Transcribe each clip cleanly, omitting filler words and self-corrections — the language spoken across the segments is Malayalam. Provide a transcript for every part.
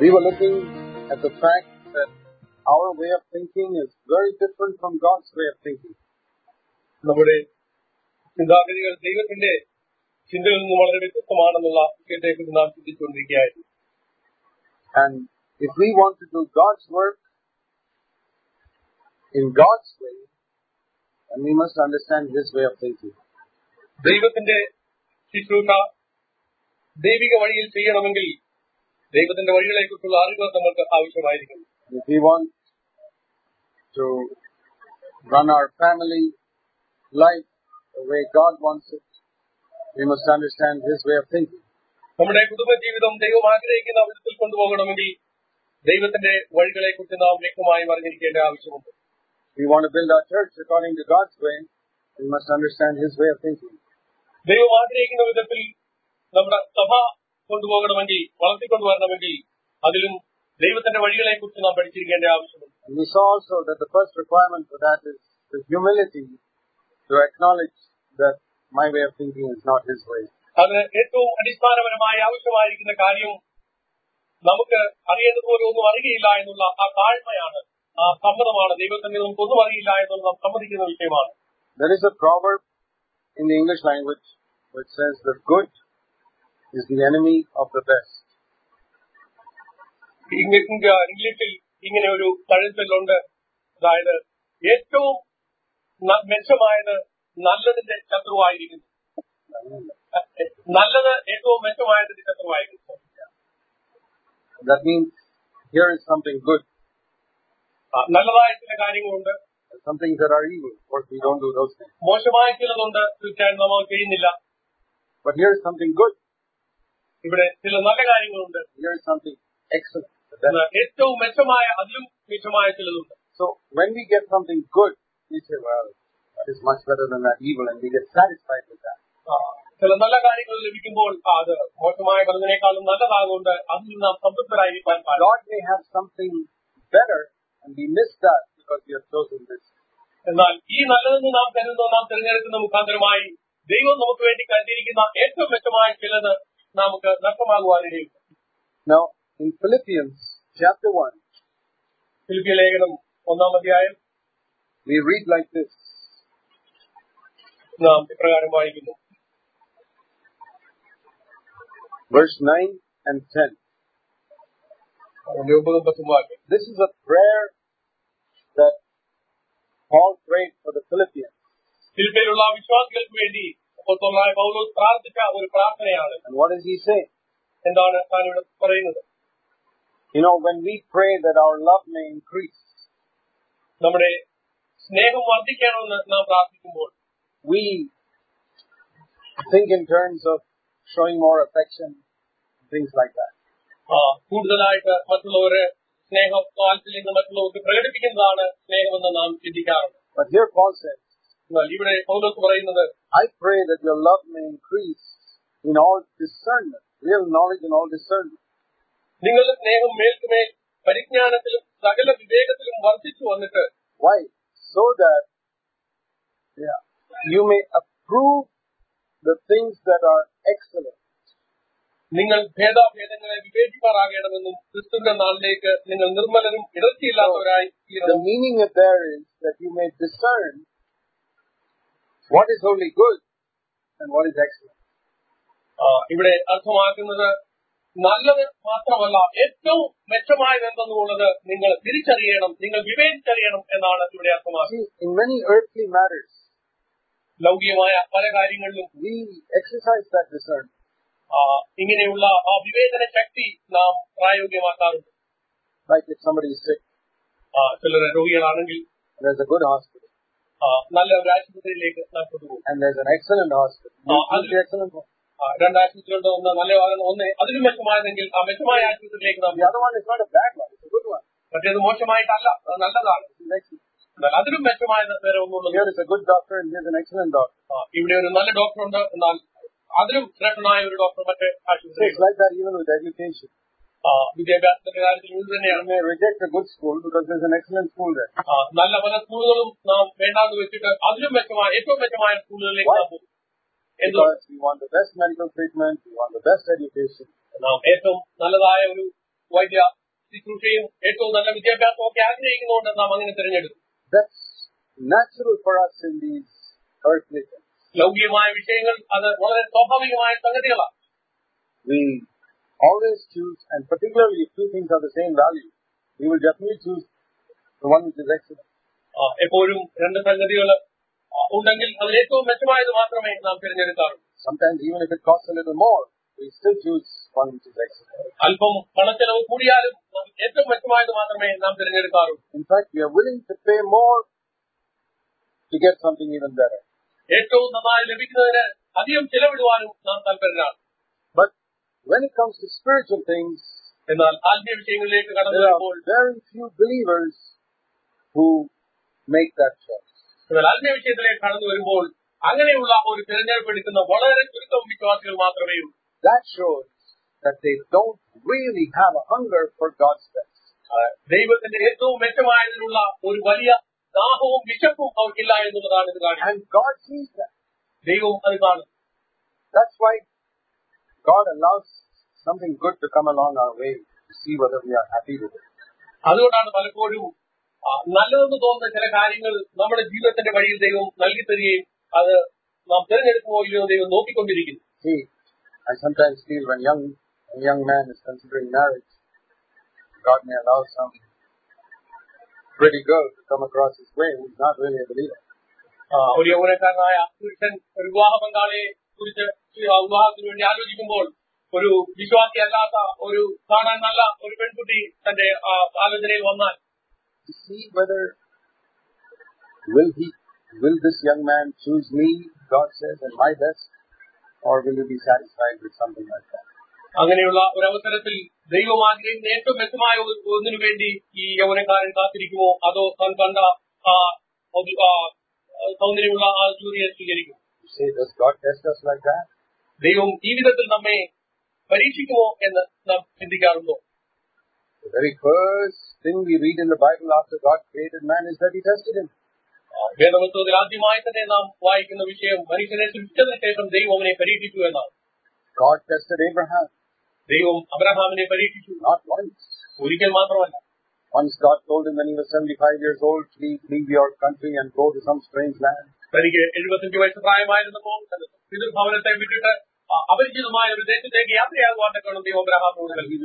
We were looking at the fact that our way of thinking is very different from God's way of thinking. നമ്മുടെ ചിന്താഗതികൾ ദൈവത്തിന്റെ ചിന്തയിൽ നിന്ന് വളരെ വ്യത്യസ്തമാണെന്നുള്ള വിഷയത്തെക്കുറിച്ച് നാം ചിന്തിച്ചുകൊണ്ടിരിക്കുകയായിരുന്നു. And if we want to do God's work in God's way, then we must understand His way of thinking. ദൈവത്തിന്റെ ശുശ്രൂഷ ദൈവിക വഴിയിൽ ചെയ്യണമെങ്കിൽ ദൈവത്തിന്റെ വഴികളെക്കുറിച്ചുള്ള അറിവ് നമുക്ക് ആവശ്യമായിരിക്കും. If we want to run our family life the way God wants it, we must understand His way of thinking. നമ്മുടെ കുടുംബജീവിതം ദൈവം ആഗ്രഹിക്കുന്ന വിധത്തിൽ കൊണ്ടുപോകണമെങ്കിൽ ദൈവത്തിന്റെ വഴികളെക്കുറിച്ച് നാം വ്യക്തമായും അറിഞ്ഞിരിക്കേണ്ട ആവശ്യമുണ്ട്. If we want to build our church according to God's way, we must understand His way of thinking. ദൈവം ആഗ്രഹിക്കുന്ന വിധത്തിൽ നമ്മുടെ സഭ കൊണ്ടുപോകണമെങ്കിൽ വളർത്തിക്കൊണ്ടുവരണമെങ്കിൽ അതിലും ദൈവത്തിന്റെ വഴികളെക്കുറിച്ച് നാം പഠിച്ചിരിക്കേണ്ട ആവശ്യമുണ്ട്. We saw also that the first requirement for that is the humility to acknowledge that my way of thinking is not His way. അത് ഏറ്റവും അടിസ്ഥാനപരമായ ആവശ്യമായിരിക്കുന്ന കാര്യം നമുക്ക് അറിയേണ്ടതുപോലെ ഒന്നും അറിയില്ല എന്നുള്ള ആ താഴ്മയാണ്, ആ സമ്മതമാണ്. ദൈവത്തിന്റെ നമുക്കൊന്നും അറിയില്ല എന്നുള്ള നാം സമ്മതിക്കുന്ന വിഷയമാണ്. There is a proverb in the English language which says that good is the enemy of the best. ഇംഗ്ലീഷിൽ ഇങ്ങനെ ഒരു തഴഞ്ചൊല്ലുണ്ട്. അതായത് ഏറ്റവും മെച്ചമായത് നല്ലതിന്റെ ശത്രുവായിരിക്കുന്നു. നല്ലത് ഏറ്റവും മെച്ചമായതിന്റെ ശത്രുവായിരിക്കുന്നു. That means here is something good. നല്ലതായ ചില കാര്യങ്ങളുണ്ട്. Some things that are evil. Of course, we don't do those things. മോശമായ ചിലതുണ്ട്, തീർച്ചയായും നമ്മൾ ചെയ്യുന്നില്ല. But here is something good. ഇവിടെ ചില നല്ല കാര്യങ്ങളുണ്ട്. Here is something excellent. ഏറ്റവും മെച്ചമായ, അതിലും മെച്ചമായ ചിലതുണ്ട്. So when we get something good, we say, well, that is much better than that evil, and we get satisfied with that. ചില നല്ല കാര്യങ്ങൾ ലഭിക്കുമ്പോൾ അത് മോശമായ പലതിനേക്കാളും നല്ലതാകൊണ്ട് അതിൽ നാം സംതൃപ്തരായിരിക്കാൻ പാടില്ല. God may have something better, and we miss that because we have chosen this. എന്നാൽ ഈ നല്ലതെന്ന് നാം തിരഞ്ഞെടുക്കുന്ന മുഖാന്തരമായി ദൈവം നമുക്ക് വേണ്ടി കണ്ടിരിക്കുന്ന ഏറ്റവും മെച്ചമായ ചിലത് നമുക്ക് നഷ്ടമാകുവാനിടയുണ്ട്. Now, in Philippians chapter 1, ഫിലിപ്പിയ ലേഖനം 1-ാം അധ്യായം we read like this. നാം ഇപ്രകാരം വായിക്കുന്നു. Verse 9 and 10. This is a prayer that Paul prayed for the Philippians. ഫിലിപ്പിയിലുള്ള വിശ്വാസികൾക്ക് വേണ്ടി അപ്പോസ്തലനായ പൗലോസ് പ്രാർത്ഥിച്ച ഒരു പ്രാർത്ഥനയാണ്. And what does he say? എന്താണ് താൻ ഇവിടെ പറയുന്നത്? You know, when we pray that our love may increase, നമ്മുടെ സ്നേഹം വർദ്ധിക്കണമെന്ന് നാം പ്രാർത്ഥിക്കുമ്പോൾ we think in terms of showing more affection, things like that. കൂടുതലായിട്ട് മറ്റുള്ളവരെ സ്നേഹം വാത്സല്യം മറ്റുള്ളവർക്ക് പ്രകടിപ്പിക്കുന്നതാണ് സ്നേഹമെന്ന് നാം ചിന്തിക്കാറുണ്ട്. But here Paul says, ഇവിടെ പൗലോസ് പറയുന്നത്, I pray that your love may increase in all discernment, real knowledge and all discernment. നിങ്ങളുടെ സ്നേഹം മേൽക്കുമേൽ പരിജ്ഞാനത്തിലും സകല വിവേകത്തിലും വർദ്ധിച്ചു വന്നിട്ട്. Why? So that you may approve the things that are excellent. നിങ്ങൾ ഭേദാഭേദങ്ങളെ വിവേചിക്കാറാകണമെന്നും ക്രിസ്തുവിന്റെ നാളിലേക്ക് നിങ്ങൾ നിർമ്മലരും ഇടർച്ചയില്ലാത്തവരായി. The meaning of there is that you may discern what is only good and what is excellent. ഇവിടെ അർത്ഥമാക്കുന്നത് നല്ലത് മാത്രമല്ല, ഏറ്റവും മെച്ചമായത് എന്തെന്നുള്ളത് നിങ്ങൾ തിരിച്ചറിയണം, നിങ്ങൾ വിവേചിച്ചറിയണം എന്നാണ് ഇവിടെ അർത്ഥമാക്കുന്നത്. In many earthly matters, ലൗകികമായ പല കാര്യങ്ങളിലും we exercise that discernment. ഇങ്ങനെയുള്ള ആ വിവേചന ശക്തി നാം പ്രായോഗികമാക്കാറുണ്ട്. Like if somebody is sick, ചിലർ രോഗികളാണെങ്കിൽ there's a good hospital. നല്ല ഒരു ആശുപത്രിയിലേക്ക് നാം കൊണ്ടുപോകും. And there's an excellent hospital. Excellent one. രണ്ട് ആശുപത്രികളുടെ ഒന്ന് അതിലും മെച്ചമായതെങ്കിൽ ആ മെച്ചമായ ആശുപത്രിയിലേക്ക് നാം. The other one is not a bad one, it's a good one. മറ്റേത് മോശമായിട്ടല്ല, അത് നല്ലതാണ്. എന്നാൽ അതിലും മെച്ചമായത് വേറെ ഒന്നുള്ളത്. Here is a good doctor and here's an excellent doctor. ഇവിടെ ഒരു നല്ല ഡോക്ടർ ഉണ്ട്, എന്നാൽ അതിലും ശ്രേഷ്ഠനായ ഒരു ഡോക്ടർ മറ്റേ ആശുപത്രി. It's like that even with education. വിദ്യാഭ്യാസത്തിന്റെ കാര്യത്തിൽ ഇത് തന്നെയാണ്. You may reject a good school because there's an excellent school there. നല്ല പല സ്കൂളുകളും നാം വേണ്ടാന്ന് വെച്ചിട്ട് അതിലും മെച്ചമായ ഏറ്റവും മെച്ചമായ സ്കൂളുകളിലേക്ക് നാം പോകും. Because we want the best medical treatment, we want the best education. നാം ഏറ്റവും നല്ലതായ ഒരു വൈദ്യ ശുശ്രൂഷയും ഏറ്റവും നല്ല വിദ്യാഭ്യാസവും ഒക്കെ ആഗ്രഹിക്കുന്നതുകൊണ്ട് നാം അങ്ങനെ തിരഞ്ഞെടുക്കും. That's natural for us in these earthly things. ലൗകികമായ വിഷയങ്ങൾ അത് വളരെ സ്വാഭാവികമായ സംഗതികളാണ്. We always choose, and particularly if two things are the same value, we will definitely choose the one which is excellent. എപ്പോഴും രണ്ട് സംഗതികൾ ഉണ്ടെങ്കിൽ അതിൽ ഏറ്റവും മെച്ചമായത് മാത്രമേ നാം തിരഞ്ഞെടുക്കാറുള്ളൂ. Sometimes even if it costs a little more, we still choose one which is excellent. അല്പം പണച്ചെലവ് കൂടിയാലും ഏറ്റവും മെച്ചമായത് മാത്രമേ നാം തിരഞ്ഞെടുക്കാറുള്ളൂ. In fact, we are willing to pay more to get something even better. ഏറ്റവും നന്നായി ലഭിക്കുന്നതിന് അധികം ചിലവിടുവാനും നാം താല്പര്യരാണ്. But when it comes to spiritual things, എന്നാൽ ആത്മീയ വിഷയങ്ങളിലേക്ക് കടന്നു there വരുമ്പോൾ are very few believers who make that choice. എന്നാൽ ആത്മീയ വിഷയത്തിലേക്ക് കടന്നു വരുമ്പോൾ അങ്ങനെയുള്ള ഒരു തിരഞ്ഞെടുപ്പ് എടുക്കുന്ന വളരെ ചുരുക്കം വിശ്വാസികൾ മാത്രമേ ഉള്ളൂ. That shows that they don't really have a hunger for God's best. ദൈവത്തിന്റെ ഏറ്റവും മെച്ചമായതിനുള്ള ഒരു വലിയ ദാഹവും വിശപ്പും അവർക്കില്ല എന്നുള്ളതാണ് ഇത് കാണിക്കുന്നത്. And God sees that. ദൈവം അത് കാണും. That's why God allows something good to come along our way to see whether we are happy with it. അതുകൊണ്ടാണ് പലപ്പോഴും നല്ലതെന്ന് തോന്നുന്ന ചില കാര്യങ്ങൾ നമ്മുടെ ജീവിതത്തിന്റെ വഴിയിൽ ദൈവം നൽകി തരികയും അത് നാം തിരഞ്ഞെടുക്കുമോ ഇല്ലയോ ദൈവം നോക്കിക്കൊണ്ടിരിക്കുന്നു. See, I sometimes feel when a young man is considering marriage, God may allow some pretty girl to come across his way who is not really a believer. ഒരു യൗവനക്കാരനായ പുരുഷൻ ഒരു വിവാഹ പങ്കാളിയെ കുറിച്ച് വിവാഹത്തിന് വേണ്ടി ആലോചിക്കുമ്പോൾ ഒരു വിശ്വാസിയല്ലാത്ത ഒരു കാണാൻ നല്ല ഒരു പെൺകുട്ടി തന്റെ ആലോചനയിൽ വന്നാൽ To see whether will this young man choose me, God says, and my best, or will he be satisfied with something like that? അങ്ങനെയുള്ള ഒരു അവസരത്തിൽ ദൈവം ആഗ്രഹിക്കുന്ന ഏറ്റവും മെച്ചമായ ഒന്നിനു വേണ്ടി ഈ യൗവനക്കാരൻ കാത്തിരിക്കുമോ അതോ താൻ കണ്ട സൗന്ദര്യമുള്ള ആ ജൂറിയെ സ്വീകരിക്കും? Say, does God test us like that? ദൈവം ഈ വിധത്തിൽ നമ്മെ പരീക്ഷിക്കുമോ എന്ന് നാം ചിന്തിക്കാറുണ്ടോ? The very first thing we read in the Bible after God created man is that he tested him. വേദപുസ്തകത്തിൽ ആദ്യമായി തന്നെ നാം വായിക്കുന്ന വിഷയം മനുഷ്യനെ സൃഷ്ടിച്ചതിന് ശേഷം ദൈവം അവനെ പരീക്ഷിച്ചു എന്നാണ്. God tested Abraham. ദൈവം അബ്രഹാമിനെ പരീക്ഷിച്ചു. Not once. ഒരിക്കൽ മാത്രമല്ല. Once God told him when he was 75 years old, please leave your country and go to some strange land. തനിക്ക് 75 വയസ്സ് പ്രായമായിരുന്നപ്പോൾ പിതൃഭവനത്തെ വിട്ടിട്ട് അപരിചിതമായ ഒരു ദേശത്തേക്ക് യാത്രയാകുവാൻ ദൈവം അബ്രഹാമിനോട് നൽകിയില്ല.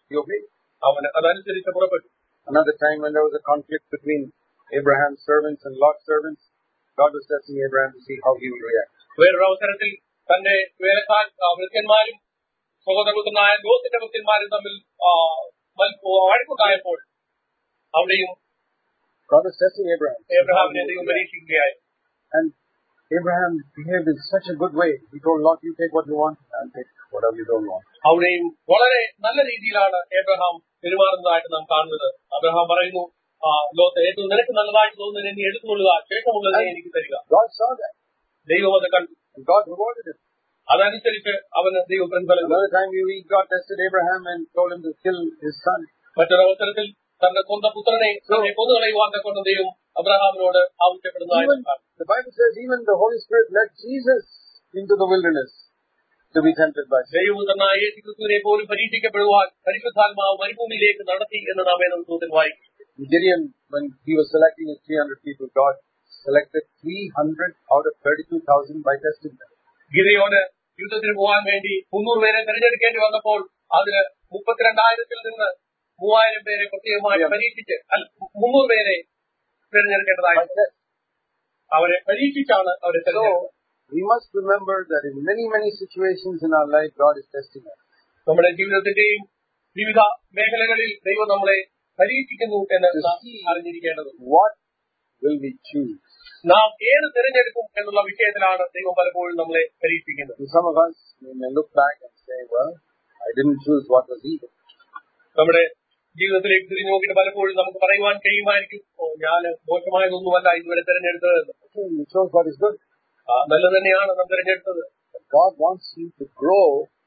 അവന് അതനുസരിച്ച് പുറപ്പെട്ടു. Another time when there was a conflict between Abraham's servants and Lot's servants, God was testing Abraham to see how he will react. വേറൊരു അവസരത്തിൽ തന്റെ വൃത്യന്മാരും സഹോദരപുത്രനായ ലോത്തിന്റെ വൃത്യന്മാരും തമ്മിൽ വഴക്കുണ്ടായപ്പോൾ അവിടെയും God was testing Abraham. Abrahamനെ ദൈവം പരീക്ഷിക്കുകയായി. And Abraham behaved in such a good way. He told Lot, you take what you want, I'll take whatever you don't want. അവിടെയും വളരെ നല്ല രീതിയിലാണ് എബ്രഹാം പെരുമാറുന്നതായിട്ട് നാം കാണുന്നത്. അബ്രഹാം പറയുന്നു, ലോത്ത് ഏറ്റവും നിനക്ക് നല്ലതായിട്ട് തോന്നുന്നത് നീ എടുത്തുകൊള്ളുക, ശേഷമുള്ളത് എനിക്ക് തരിക. God saw that. ദൈവം അത് കണ്ടു. And God rewarded him. അതനുസരിച്ച് അവന് ദൈവം പ്രതിഫലം. Another time we read God tested Abraham and told him to kill his son. മറ്റൊരു അവസരത്തിൽ തന്റെ സ്വന്തം പുത്രനെ കൊന്നുകളയുവാൻ കൊണ്ട് ദൈവം അബ്രഹാമിനോട് ആവശ്യപ്പെടുന്നതായിട്ട് The Bible says even the Holy Spirit led Jesus into the wilderness to be tempted by sin. ദൈവപുത്രനായ യേശുക്രിസ്തുവിനെ പോലും പരീക്ഷിക്കപ്പെടുവാൻ പരിശുദ്ധാത്മാവ് മരുഭൂമിയിലേക്ക് നടത്തി എന്ന് നാം വേദപുസ്തകത്തിൽ വായിക്കും. Gideon, when he was selecting his 300 people, God selected 300 out of 32,000 by testing them. ഗിദെയോന് യുദ്ധത്തിന് പോകാൻ വേണ്ടി 300 പേരെ തെരഞ്ഞെടുക്കേണ്ടി വന്നപ്പോൾ അതിന് 32,000 നിന്ന് 3,000 പേരെ പ്രത്യേകമായി പരീക്ഷിച്ച് 300 പേരെ തിരഞ്ഞെടുക്കേണ്ടതായിട്ട് അവരെ പരീക്ഷിച്ചാണ് അവരെ തിരഞ്ഞെടുത്തത്. We must remember that in many situations in our life, God is testing us. നമ്മുടെ ജീവിതത്തിന്റെയും വിവിധ മേഖലകളിൽ ദൈവം നമ്മളെ പരീക്ഷിക്കുന്നു എന്ന് നാം അറിഞ്ഞിരിക്കേണ്ടത്. What will we choose? നാം ഏത് തിരഞ്ഞെടുക്കും എന്നുള്ള വിഷയത്തിലാണ് ദൈവം പലപ്പോഴും നമ്മളെ പരീക്ഷിക്കുന്നത്. Some of us may look back and say, well, I didn't choose what was evil. നമ്മുടെ ജീവിതത്തിലേക്ക് തിരിഞ്ഞു നോക്കിയിട്ട് പലപ്പോഴും നമുക്ക് പറയുവാൻ കഴിയുമായിരിക്കും, ഞാൻ മോശമായതൊന്നുമല്ല ഇതുവരെ തിരഞ്ഞെടുത്തത്. You chose what is good. നല്ലത് തന്നെയാണ് നാം തിരഞ്ഞെടുത്തത്. God wants you to grow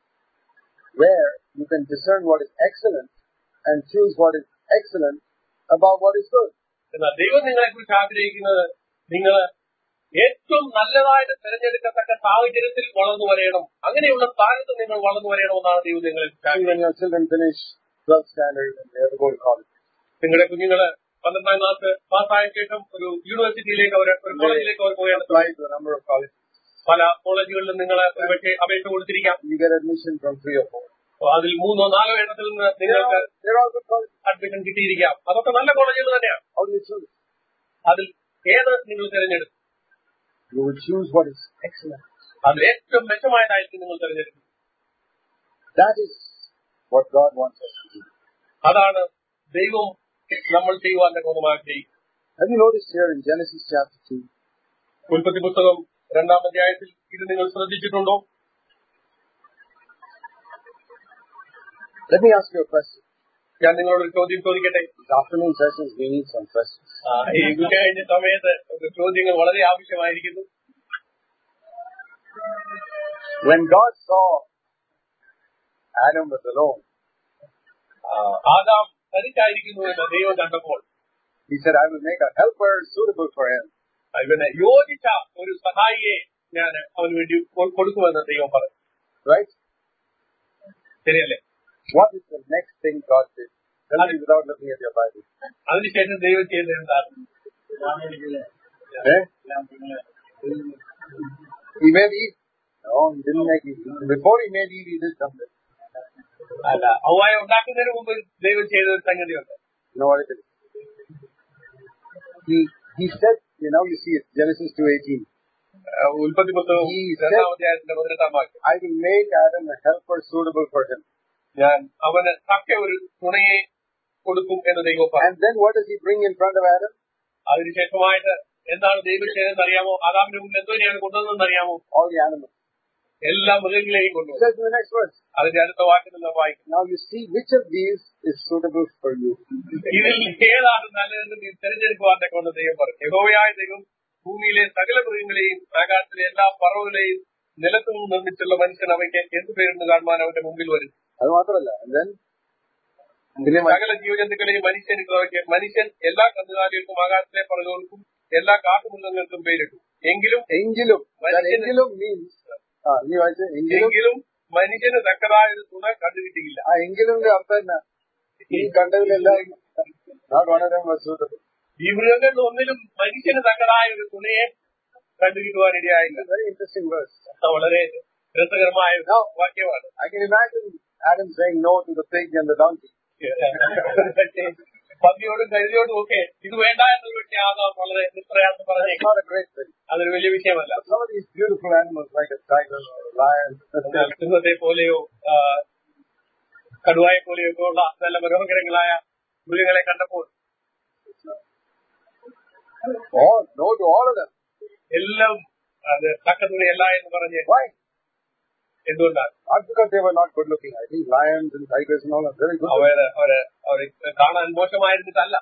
where you can discern what is excellent and choose what is excellent about what is good. എന്നാൽ ദൈവം നിങ്ങളെ കുറിച്ച് ആഗ്രഹിക്കുന്നത് നിങ്ങൾ ഏറ്റവും നല്ലതായിട്ട് തിരഞ്ഞെടുക്കത്തക്ക സാഹചര്യത്തിൽ വളർന്നു വരയണം. അങ്ങനെയുള്ള സ്ഥാനത്ത് നിങ്ങൾ വളർന്നു വരയണമെന്നാണ് ദൈവം നിങ്ങളെ. When your children finish 12th standard and they have to go to college. നിങ്ങളുടെ കുഞ്ഞുങ്ങള് 12ാം ക്ലാസ് പാസ്സായ ശേഷം ഒരു യൂണിവേഴ്സിറ്റിയിലേക്ക് ഒരു കോളേജിലേക്ക് അവർ പോവുകയാണ്. Apply to a number of colleges. പല കോളേജുകളിലും നിങ്ങൾ ഒരുപക്ഷെ അപേക്ഷ കൊടുത്തിരിക്കാം. You get admission from 3 or 4. അതിൽ 3 or 4 എണ്ണത്തിൽ നിന്ന് നിങ്ങൾക്ക് അഡ്മിഷൻ കിട്ടിയിരിക്കാം. അതൊക്കെ നല്ല കോളേജുകൾ തന്നെയാണ്. How do you choose? അതിൽ ഏത് നിങ്ങൾ തിരഞ്ഞെടുക്കും? You will choose what is excellent. അതിൽ ഏറ്റവും മെച്ചമായതായിരിക്കും നിങ്ങൾ തിരഞ്ഞെടുക്കും. That is what God wants us to do. അതാണ് ദൈവം നമ്മൾ ചെയ്യുവാൻ തക്കവണ്ണം ചെയ്യും. Have you noticed here in Genesis chapter 2? ഉൽപ്പത്തി പുസ്തകം 2-ാം അധ്യായത്തിൽ ഇത് നിങ്ങൾ ശ്രദ്ധിച്ചിട്ടുണ്ടോ? Let me ask you a question. ഞാൻ നിങ്ങളോട് ഒരു ചോദ്യം ചോദിക്കട്ടെ. Afternoon sessions, we need some questions. ഈ ഉച്ചകഴിഞ്ഞ സമയത്ത് ചോദ്യങ്ങൾ വളരെ ആവശ്യമായിരിക്കുന്നു. When God saw Adam was alone, ആദാം തനിച്ചായിരിക്കുന്നു എന്ന് ദൈവം കണ്ടപ്പോൾ he said, I will make a helper suitable for him. ഇവന് യോജിച്ച ഒരു സഹായിയെ ഞാൻ അവന് വേണ്ടി കൊടുക്കുമെന്ന് ദൈവം പറഞ്ഞു. Right? ശരിയല്ലേ? What is the next thing God did? Tell me without looking at your Bible. അതിനുശേഷം ദൈവം ചെയ്തത് എന്താണ്? He made Eve. No, he didn't make Eve. Before he made Eve, he did something. അല്ല, ഹവ്വായെ ഉണ്ടാക്കുന്നതിന് മുമ്പ് ദൈവം ചെയ്ത ഒരു സംഗതിയുണ്ട്. You know what it is? He said, you see it, Genesis 2:18. ഉൽപ്പത്തി പുസ്തകം 2-ാം അധ്യായത്തിന്റെ 18-ാം വാക്യം. I will make Adam a helper suitable for him. ഞാൻ അവന് തക്ക ഒരു തുണയെ കൊടുക്കും എന്ന് ദൈവം പറഞ്ഞു. And then what does he bring in front of Adam? അതിനുശേഷമായിട്ട് എന്താണ് ദൈവം ചെയ്തതെന്ന് അറിയാമോ? ആദാമിന്റെ മുന്നിൽ എന്തോനെയാണ് കൊണ്ടുവന്നതെന്ന് അറിയാമോ? All the animals. എല്ലാ മൃഗങ്ങളെയും കൊണ്ടുവന്നു. It says in the next verse. അതിന്റെ അടുത്ത വാക്യത്തിൽ നാം വായിക്കും. Now you see which of these is suitable for you. ഇതിൽ ഏതാണ് നല്ലതെന്ന് നീ തെരഞ്ഞെടുക്കുവാൻ തക്കവണ്ണം ദൈവം പറഞ്ഞു. യഹോവയായ ദൈവം ഭൂമിയിലെ സകല മൃഗങ്ങളെയും ആകാശത്തിലെ എല്ലാ പറവുകളെയും നിലത്തുനിന്ന് നിർമ്മിച്ചുള്ള മനുഷ്യൻ അവയ്ക്ക് എന്ത് പേരെന്ന് കാണുവാൻ അവന്റെ മുമ്പിൽ വരും. അത് മാത്രമല്ല, സകല ജീവജന്തുക്കളെയും മനുഷ്യൻ എല്ലാ കന്നുകാലികൾക്കും ആകാശത്തിലെ പറവുകൾക്കും എല്ലാ കാട്ടുമൃഗങ്ങൾക്കും പേരിട്ടു. എങ്കിലും മനുഷ്യന് തക്കതായ ഒരു തുണ കണ്ടുകിട്ടിയില്ല. എങ്കിലും അർത്ഥം ഈ കണ്ടതിലെല്ലാം ഈ മൃഗങ്ങളിൽ ഒന്നിലും മനുഷ്യന് തക്കതായ ഒരു തുണയെ കണ്ടുകിട്ടുവാനിടയായില്ല. Very interesting verse. വളരെ രസകരമായ വാക്യമാണ്. I can imagine Adam saying no to the pig and the donkey. പന്നിയോടും കഴുതയോടും ഒക്കെ ഇത് വേണ്ട എന്നൊരു വ്യക്തി ആകാം വളരെ നിഷ്പ്രയാസം പറഞ്ഞേക്കും. അതൊരു വലിയ വിഷയമല്ല. Some of these beautiful animals like a tiger or a lion, സിംഹത്തെ പോലെയോ കടുവായെ പോലെയോ ഒക്കെ ഉള്ള നല്ല മനോഹരങ്ങളായ മൃഗങ്ങളെ കണ്ടപ്പോൾ no to all of them. എല്ലാം അത് തക്കതുണയല്ല എന്ന് പറഞ്ഞ് എന്തുകൊണ്ടാണ്? Not because they were not good looking. I think lions and tigers and all are very good. അവരെ കാണാൻ മോശമായിരുന്നിട്ടല്ല.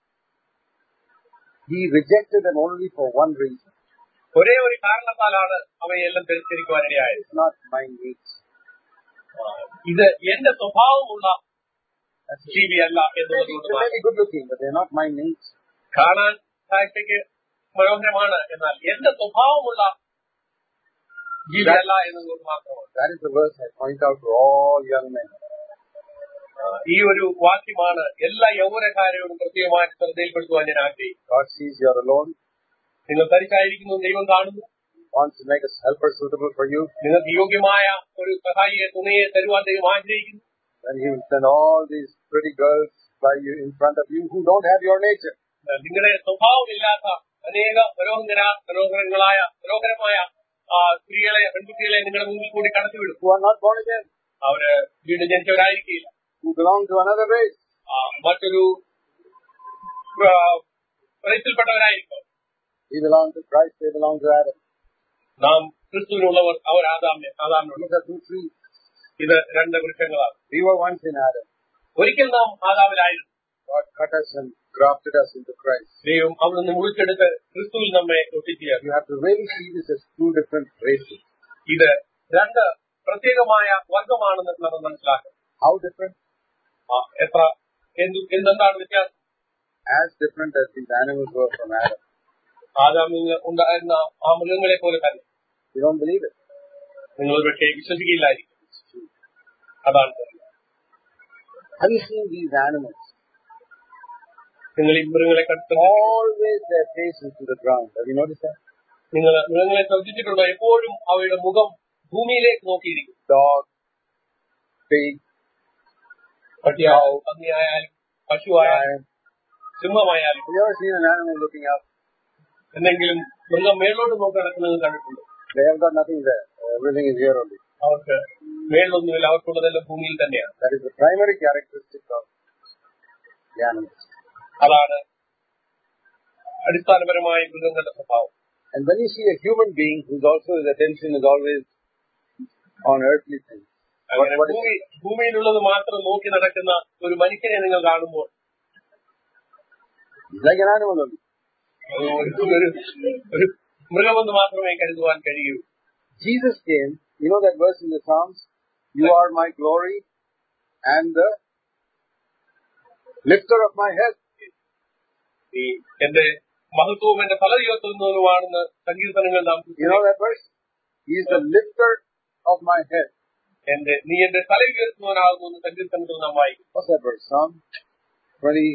He rejected them only for one reason. ഒരേ ഒരു കാരണത്താലാണ് അവയെല്ലാം തിരസ്കരിക്കുവാനിടയായത്. It's not my needs. ഇത് എന്റെ സ്വഭാവമുള്ള ജീവിയല്ല എന്നുള്ളതുകൊണ്ട്. Very good looking, but they're not my needs. കാണാൻ കാഴ്ചയ്ക്ക് മനോഹരമാണ്, എന്നാൽ എന്റെ സ്വഭാവമുള്ള ജീവിയല്ല എന്നതുകൊണ്ട് മാത്രമാണ്. That is the verse I point out to all young men. ഈ ഒരു വാക്യമാണ് എല്ലാ യൗവനക്കാരോടും പ്രത്യേകമായി ശ്രദ്ധയിൽപ്പെടുത്തുവാൻ ഞാൻ ആഗ്രഹിക്കുന്നു. God sees you are alone. നിങ്ങൾ തനിച്ചായിരിക്കുന്നു ദൈവം കാണുന്നു. Wants to make a helper suitable for you. നിങ്ങൾക്ക് യോഗ്യമായ ഒരു സഹായിയെ തുണയെ തരുവാൻ ദൈവം ആഗ്രഹിക്കുന്നു. And he will send all these pretty girls by you in front of you who don't have your nature. നിങ്ങളുടെ സ്വഭാവമില്ലാത്ത അനേക മനോഹരമായ സ്ത്രീകളെ പെൺകുട്ടികളെ നിങ്ങളുടെ മുന്നിൽ കൂടി കടത്തിവിടും. Who are not born again. അവര് വീണ്ടും ജനിച്ചവരായിരിക്കില്ല. Who belong to another race. മറ്റൊരു റേസിൽപ്പെട്ടവരായിരിക്കും. We belong to Christ, they belong to Adam. നാം ക്രിസ്തുവിനുള്ളവർ, അവർ ആദാമിനുള്ളവർ. ഇത് രണ്ട് വൃക്ഷങ്ങളാണ്. We were once in Adam. ഒരിക്കൽ നാം ആദാമിലായിരുന്നു. God cut us and grafted us into Christ. ദൈവം അവിടെ നിന്ന് മുറിച്ചെടുത്ത് ക്രിസ്തുവിൽ നമ്മെ ഒട്ടിക്കുകയാണ്. You have to really see this as two different races. ഇത് രണ്ട് പ്രത്യേകമായ വർഗമാണെന്ന് നമ്മൾ മനസ്സിലാക്കണം. How different? എന്താണ് വ്യത്യാസം? As different as these animals were from Adam. ആദാമിൽ ഉണ്ടായിരുന്ന ആ മൃഗങ്ങളെ പോലെ തന്നെ. You don't believe it? നിങ്ങൾ പക്ഷേ വിശ്വസിക്കില്ലായിരിക്കും. അതാണ്. Have you seen these animals? നിങ്ങൾ ഈ മൃഗങ്ങളെ Always their face is to the ground. Have you noticed that? നിങ്ങൾ മൃഗങ്ങളെ ശ്രദ്ധിച്ചിട്ടുണ്ടോ? എപ്പോഴും അവയുടെ മുഖം ഭൂമിയിലേക്ക് നോക്കിയിരിക്കും. Dog, pig, പട്ടിയായാലും പന്നിയായാലും പശുവായാലും സിംഹമായാലും. Have you ever seen an animal looking up? എന്തെങ്കിലും മൃഗം മേലോട്ട് നോക്കി നടക്കുന്നത് കണ്ടിട്ടുണ്ടോ? They have got nothing there. Everything is here only. അവർക്ക് മേളിലൊന്നുമില്ല, അവർക്കുള്ളതെല്ലാം ഭൂമിയിൽ തന്നെയാണ്. That is the primary characteristic of the animals. അതാണ് അടിസ്ഥാനപരമായ മൃഗങ്ങളുടെ സ്വഭാവം. And when you see a human being whose also his attention is always on earthly things, ഭൂമിയിലുള്ളത് മാത്രം നോക്കി നടക്കുന്ന ഒരു മനുഷ്യനെ നിങ്ങൾ കാണുമ്പോൾ he's like an animal only. ഒരു മൃഗമെന്ന് മാത്രമേ കരുതുവാൻ കഴിയൂ. Jesus came, you know that verse in the Psalms, you are my glory and the lifter of my head. എന്റെ മഹത്വവും എന്റെ തല ഉയർത്തുന്നതുമാണെന്ന് സങ്കീർത്തനങ്ങൾ നാം. You know that verse? He is the lifter of my head. നീ എന്റെ തല ഉയർത്തുന്നവനാകുന്നു സങ്കീർത്തനത്തിൽ നാം വായിക്കും. What's that verse? Psalm 20.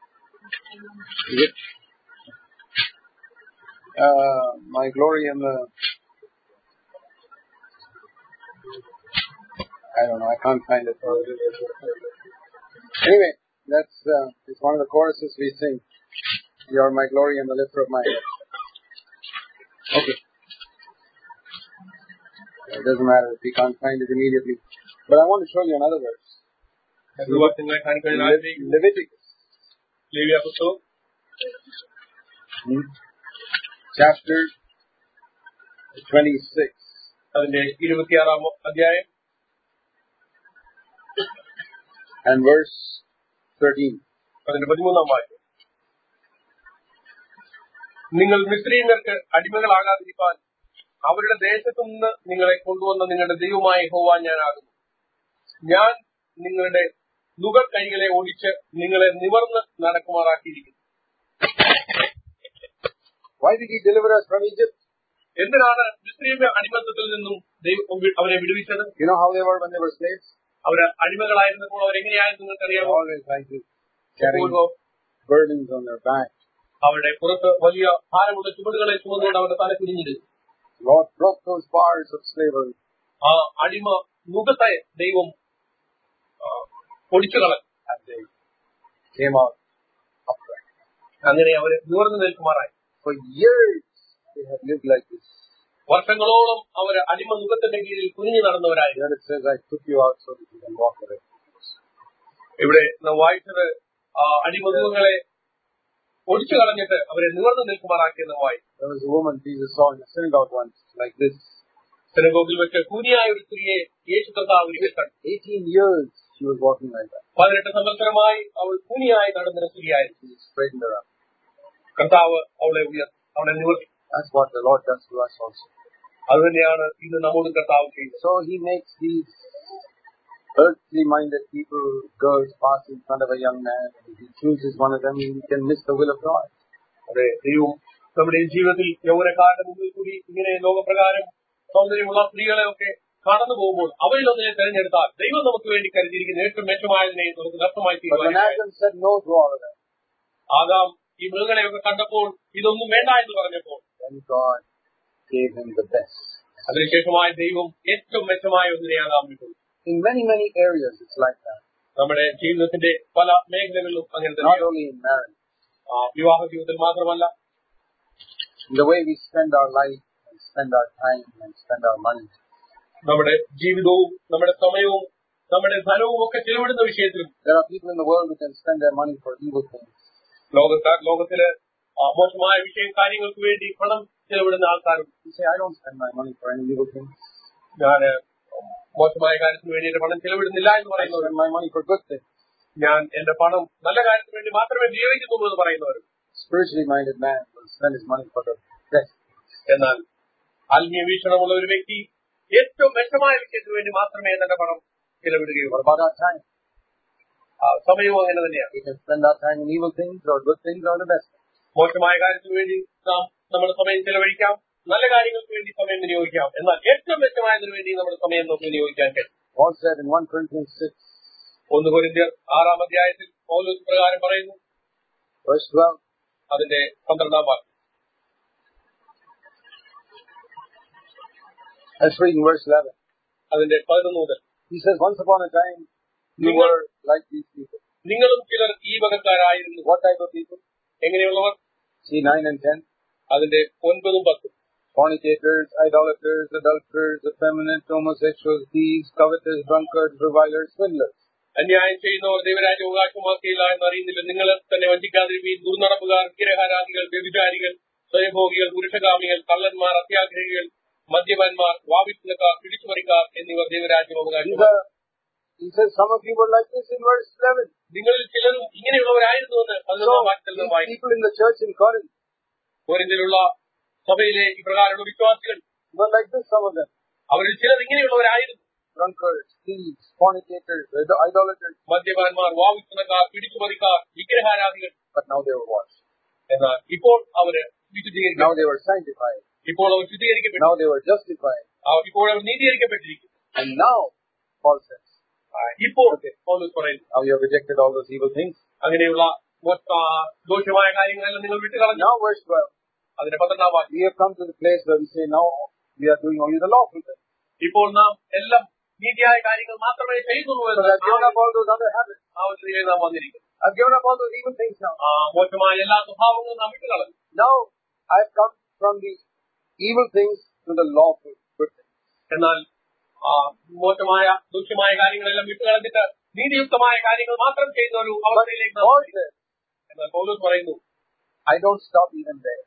My glory and the, I don't know, I can't find it. Anyway, that's it's one of the choruses we sing. You are my glory and the lifter of my head. Okay. It doesn't matter if we can't find it immediately. But I want to show you another verse. Leviticus. Chapter 26. And verse 13. നിങ്ങൾ മിസ്രീയർക്ക് അടിമകളാകാതിരിക്കാൻ അവരുടെ ദേശത്തു നിന്ന് നിങ്ങളെ കൊണ്ടുവന്ന നിങ്ങളുടെ ദൈവമായ യഹോവ ഞാനാകുന്നു. ഞാൻ നിങ്ങളുടെ നുകൾ കൈകളെ ഓടിച്ച് നിങ്ങളെ നിവർന്ന് നടക്കുമാറാക്കിയിരിക്കുന്നു. Why did he deliver us from Egypt? എന്തിനാണ് മിസ്രീയ അടിമത്തത്തിൽ നിന്നും അവരെ വിടുവിച്ചത്? You know how they were when they were slaves? അവർ അടിമകളായിരുന്നപ്പോൾ അവരെങ്ങനെയായിരുന്നു നിങ്ങൾക്കറിയാമോ? Always like to carry burdens on their back. അവരുടെ പുറത്ത് വലിയ ഭാരമുള്ള ചുമടുകളെ ചുമന്നുകൊണ്ട് അവരുടെ തല കുനിഞ്ഞിരുന്നു. Lord broke those bars of slavery. ആ അടിമ നുകത്തെ ദൈവം പൊടിച്ചു കളഞ്ഞു. And they came out upright. അങ്ങനെ അവർ നിവർന്നു നിൽക്കുമാറായി. For years they had lived like this. വർഷങ്ങളോളം അവർ അടിമ നുകത്തിന്റെ കീഴിൽ കുനിഞ്ഞു നടന്നവരായിരുന്നു. Here it says, I took you out so that you can walk away. ഇവിടെ നാം വായിച്ചത് അടിമ നുകങ്ങളെ ഒടിച്ചു കളഞ്ഞിട്ട് അവരെ നിവർന്നു നിൽക്കുമാറാക്കിയെന്ന് വായി. There was a woman Jesus saw in the synagogue once, like this. സിനഗോഗിൽ വെച്ച് കൂനിയായ ഒരു സ്ത്രീയെ യേശു കർത്താവ് ഒരിക്കൽ കണ്ടു. 18 years she was walking like that. 18 സംവത്സരമായി അവൾ കൂനിയായി നടന്ന സ്ത്രീയായിരുന്നു. He straightened her up. കർത്താവ് അവളെ നിവർത്തി. That's what the Lord does to us also. അതുതന്നെയാണ് ഇന്ന് നമ്മോട് കർത്താവ് ചെയ്യുന്നത്. So he makes these earthly minded people, girls pass in front of a young man, and if he chooses one of them, he can miss the will of God. അതെ, ദൈവം നമ്മുടെ ജീവിതത്തിൽ യൗവനക്കാരുടെ മുമ്പിൽ കൂടി ഇങ്ങനെ ലോകപ്രകാരം സൗന്ദര്യമുള്ള സ്ത്രീകളെ ഒക്കെ കടന്നു പോകുമ്പോൾ അവരിലൊന്നിനെ തെരഞ്ഞെടുത്താൽ ദൈവം നമുക്ക് വേണ്ടി കരുതിയിരിക്കുന്ന ഏറ്റവും മെച്ചമായതിനെ നമുക്ക് നഷ്ടമായി തീരുമാനിക്കും. ആദാം ഈ മൃഗങ്ങളെയൊക്കെ കണ്ടപ്പോൾ ഇതൊന്നും വേണ്ട എന്ന് പറഞ്ഞപ്പോൾ അതിനുശേഷമായ ദൈവം ഏറ്റവും മെച്ചമായ ഒന്നിനെ ആദാം വിട്ടു. In many areas it's like that. നമ്മുടെ ജീവിതത്തിന്റെ പല മേഖലകളിലും അങ്ങനെ തന്നെ. Not only in marriage. വിവാഹ ജീവിതത്തിൽ മാത്രമല്ല, in the way we spend our life and spend our time and spend our money. നമ്മുടെ ജീവിതവും നമ്മുടെ സമയവും നമ്മുടെ ധനവും ഒക്കെ ചെലവിടുന്ന വിഷയത്തിലും. There are people in the world who can spend their money for evil things. ലോകത്തില് മോശമായ കാര്യങ്ങൾക്ക് വേണ്ടി പണം ചെലവിടുന്ന ആൾക്കാരും. You say, I don't spend my money for any evil things. ഞാൻ മോശമായ കാര്യത്തിന് വേണ്ടി എന്റെ പണം ചെലവിടുന്നില്ല എന്ന് പറയുന്നവർ. I spend my money for good things. ഞാൻ എന്റെ പണം നല്ല കാര്യത്തിന് വേണ്ടി മാത്രമേ ഉപയോഗിക്കുന്നുള്ളൂ എന്ന് പറയുന്നവർ. Spiritually minded man will spend his money for the best. എന്നാൽ ആത്മീയ വീക്ഷണമുള്ള ഒരു വ്യക്തി ഏറ്റവും മെച്ചമായ വിഷയത്തിന് വേണ്ടി മാത്രമേ തന്റെ പണം ചെലവിടുകയുള്ളൂ. What about our time? സമയവും അങ്ങനെ തന്നെയാണ്. We can spend our time in evil things or good things or the best. മോശമായ കാര്യത്തിന് വേണ്ടി നാം നമ്മുടെ സമയം ചെലവഴിക്കാം, നല്ല കാര്യങ്ങൾക്ക് വേണ്ടി സമയം വിനിയോഗിക്കാം. എന്നാൽ ഏറ്റവും മെച്ചമായതിനു വേണ്ടി നമ്മുടെ സമയം നമുക്ക് വിനിയോഗിക്കാൻ കഴിയും. Paul said in 1 Corinthians 6, 1 കൊരിന്ത്യർ 6-ാം അധ്യായത്തിൽ പൗലോസ് പ്രകാരം പറയുന്നു. Verse 12. അതിന്റെ 12-ാം വാക്യം. Let's read in verse 11. അതിന്റെ 11 മുതൽ. He says, once upon a time, you were like these people. നിങ്ങളും ചിലർ ഈ വകക്കാരായിരുന്നു. What type of people? എങ്ങനെയുള്ളവർ? See 9 and 10. അതിന്റെ 9-ഉം 10-ഉം. Fornicators, idolaters, adulterers, effeminate, homosexuals, thieves, covetous, drunkards, revilers, swindlers. അന്യായം ചെയ്യുന്നവർ ദൈവരാജ്യം അവകാശമാക്കിയില്ല എന്നറിയുന്നില്ല. നിങ്ങൾ തന്നെ വഞ്ചിക്കാതിരിക്കുകയും ദുർനടപ്പുകാർ, വിഗ്രഹാരാധികൾ, വ്യഭിചാരികൾ, സ്വയഭോഗികൾ, പുരുഷകാമികൾ, കള്ളന്മാർ, അത്യാഗ്രഹികൾ, മദ്യപന്മാർ, വാവിഷ്ണക്കാർ, പിടിച്ചുപറിക്കാർ എന്നിവർ ദൈവരാജ്യം അവകാശമാക്കി. He says some of you were like this in verse 11. നിങ്ങളിൽ ചിലരും ഇങ്ങനെയുള്ളവരായിരുന്നുവെന്ന് 11-ാം വാക്യത്തിൽ നിന്ന് വായിക്കും. People in the church in Corinth, കോരിന്തിലുള്ള സഭയിലെ ഇപ്രകാരമുള്ള വിശ്വാസികൾ were like this, some of them. അവരിൽ ചിലർ ഇങ്ങനെയുള്ളവരായിരുന്നു. Drunkards, thieves, fornicators, idolaters. മദ്യപാന്മാർ, വാവിഷ്ണക്കാർ, പിടിച്ചുപറിക്കാർ, വിഗ്രഹാരാധികൾ. But now they were washed. എന്നാൽ ഇപ്പോൾ അവര് വിശുദ്ധീകരിക്കും. Now they were sanctified. ഇപ്പോൾ അവർ ശുദ്ധീകരിക്കപ്പെട്ടു. Now they were justified. ഇപ്പോൾ അവർ നീതീകരിക്കപ്പെട്ടിരിക്കും. And now, Paul says, ഇപ്പോൾ പൗലോസ് പറയുന്നു, now you have rejected all those evil things. അങ്ങനെയുള്ള ദോഷമായ കാര്യങ്ങളെല്ലാം നിങ്ങൾ വിട്ടുകളഞ്ഞു. Now verse 12. അതിന്റെ 12-ാം വാക്യം. We have come to the place where we say now we are doing only the lawful things. ഇപ്പോൾ നാം എല്ലാം നീതിയായ കാര്യങ്ങൾ മാത്രമേ ചെയ്യുന്നുള്ളൂ എന്ന് I've given up all those other habits. അവസ്ഥയിലേക്ക് നാം വന്നിരിക്കുന്നു. I've given up all those evil things now. മോശമായ എല്ലാ സ്വഭാവങ്ങളും നാം വിട്ടുകളഞ്ഞു. Now I've come from the evil things to the lawful good things. എന്നാൽ മോശമായ ദൂഷ്യമായ കാര്യങ്ങളെല്ലാം വിട്ടുകളഞ്ഞിട്ട് നീതിയുക്തമായ കാര്യങ്ങൾ മാത്രം ചെയ്യുന്ന ഒരു അവസ്ഥയിലേക്ക് നാം വന്നിരിക്കുന്നു. എന്നാൽ പൗലോസ് പറയുന്നു, I don't stop even there.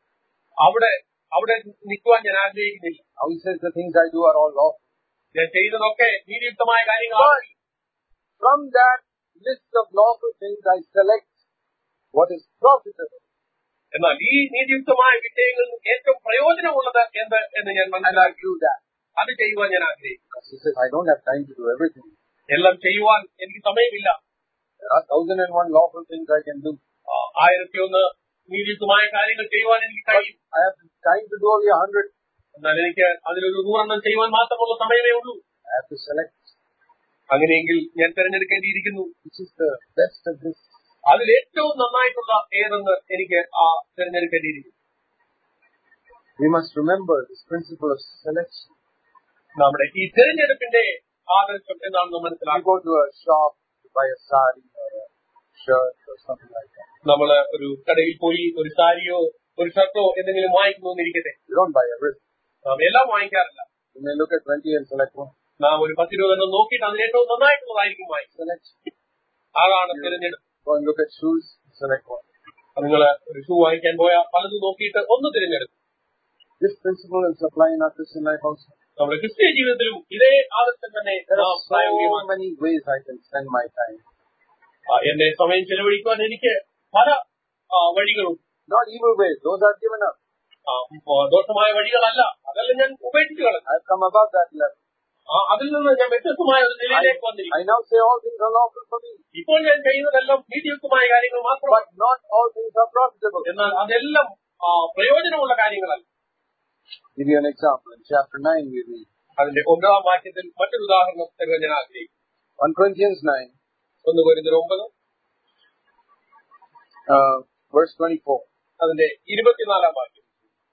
അവിടെ നിൽക്കുവാൻ ഞാൻ ആഗ്രഹിക്കുന്നില്ല. Now he says the things I do are all lawful. ഞാൻ ചെയ്യുന്നതൊക്കെ നീതിയുക്തമായ കാര്യങ്ങളാണ്. From that list of lawful things I select what is profitable. എന്നാൽ ഈ നീതിയുക്തമായ വിഷയങ്ങളിൽ ഏറ്റവും പ്രയോജനമുള്ളത് എന്ത് എന്ന് ഞാൻ മനസ്സിലാക്കി. അത് ചെയ്യുവാൻ ഞാൻ ആഗ്രഹിക്കുന്നു. He says I don't have time to do everything. എല്ലാം ചെയ്യുവാൻ എനിക്ക് സമയമില്ല. There are 1001 lawful things I can do. 1001 നീതിയുക്തമായ കാര്യങ്ങൾ ചെയ്യുവാൻ എനിക്ക് കഴിയും. I have time to do only 100. എന്നാൽ എനിക്ക് അതിലൊരു 100 ചെയ്യുവാൻ മാത്രമുള്ള സമയമേ ഉള്ളൂ. I have to select. അങ്ങനെയെങ്കിൽ ഞാൻ തിരഞ്ഞെടുക്കേണ്ടിയിരിക്കുന്നു. Which is the best of this? അതിൽ ഏറ്റവും നന്നായിട്ടുള്ള ഏതെന്ന് എനിക്ക് തിരഞ്ഞെടുക്കേണ്ടിയിരിക്കുന്നു. We must remember this principle of selection. നമ്മുടെ ഈ തിരഞ്ഞെടുപ്പിന്റെ ആദർശം എന്താണെന്ന് മനസ്സിലാക്കി. You go to a shop to buy a sari or a shirt or something like that. നമ്മള് ഒരു കടയിൽ പോയി ഒരു സാരിയോ ഒരു ഷർട്ടോ എന്തെങ്കിലും വാങ്ങിക്കുന്നിരിക്കട്ടെ. You don't buy everything. നാം എല്ലാം വാങ്ങിക്കാറില്ല. You may look at 20 and select one. നാം ഒരു 10-20 നോക്കിയിട്ട് അതിൽ ഏറ്റവും നന്നായിട്ടുള്ളതായിരിക്കും വാങ്ങിക്കും. അതാണ് തിരഞ്ഞെടുപ്പ്. Go and look at shoes, select one. നിങ്ങൾ ഒരു ഷൂ വാങ്ങിക്കാൻ പോയാൽ പലതും നോക്കിയിട്ട് ഒന്ന് തിരഞ്ഞെടുക്കും. This principle is applying in our Christian life also. നമ്മുടെ ക്രിസ്തീയ ജീവിതത്തിലും ഇതേ ആദർശം തന്നെ. There are so many ways I can spend my time. എന്റെ സമയം ചെലവഴിക്കുവാൻ എനിക്ക് പല വഴികളും. Not evil ways, those are given up. ദോഷമായ വഴികളല്ല, അതെല്ലാം ഞാൻ ഉപേക്ഷിച്ചു കളഞ്ഞു. I've come above that level. അതിൽ നിന്ന് ഞാൻ വ്യത്യസ്തമായ ഒരു നിലയിലേക്ക് വന്നിരിക്കുന്നു. I now say all things are lawful for me. ഇപ്പോൾ ഞാൻ ചെയ്യുന്നതെല്ലാം നീതിയുക്തമായ കാര്യങ്ങൾ മാത്രമാണ്. But not all things are profitable. എന്നാൽ അതെല്ലാം പ്രയോജനമുള്ള കാര്യങ്ങളല്ല. Give you an example. In chapter 9 we read. അതിന്റെ 9-ാം വാക്യത്തിൽ മറ്റൊരു ഉദാഹരണം തരുവാൻ ഞാൻ ആഗ്രഹിക്കുന്നു. 1 Corinthians 9. 1 കൊരിന്ത്യർ 9 verse 24. അതിന്റെ 24-ാം വാക്യം.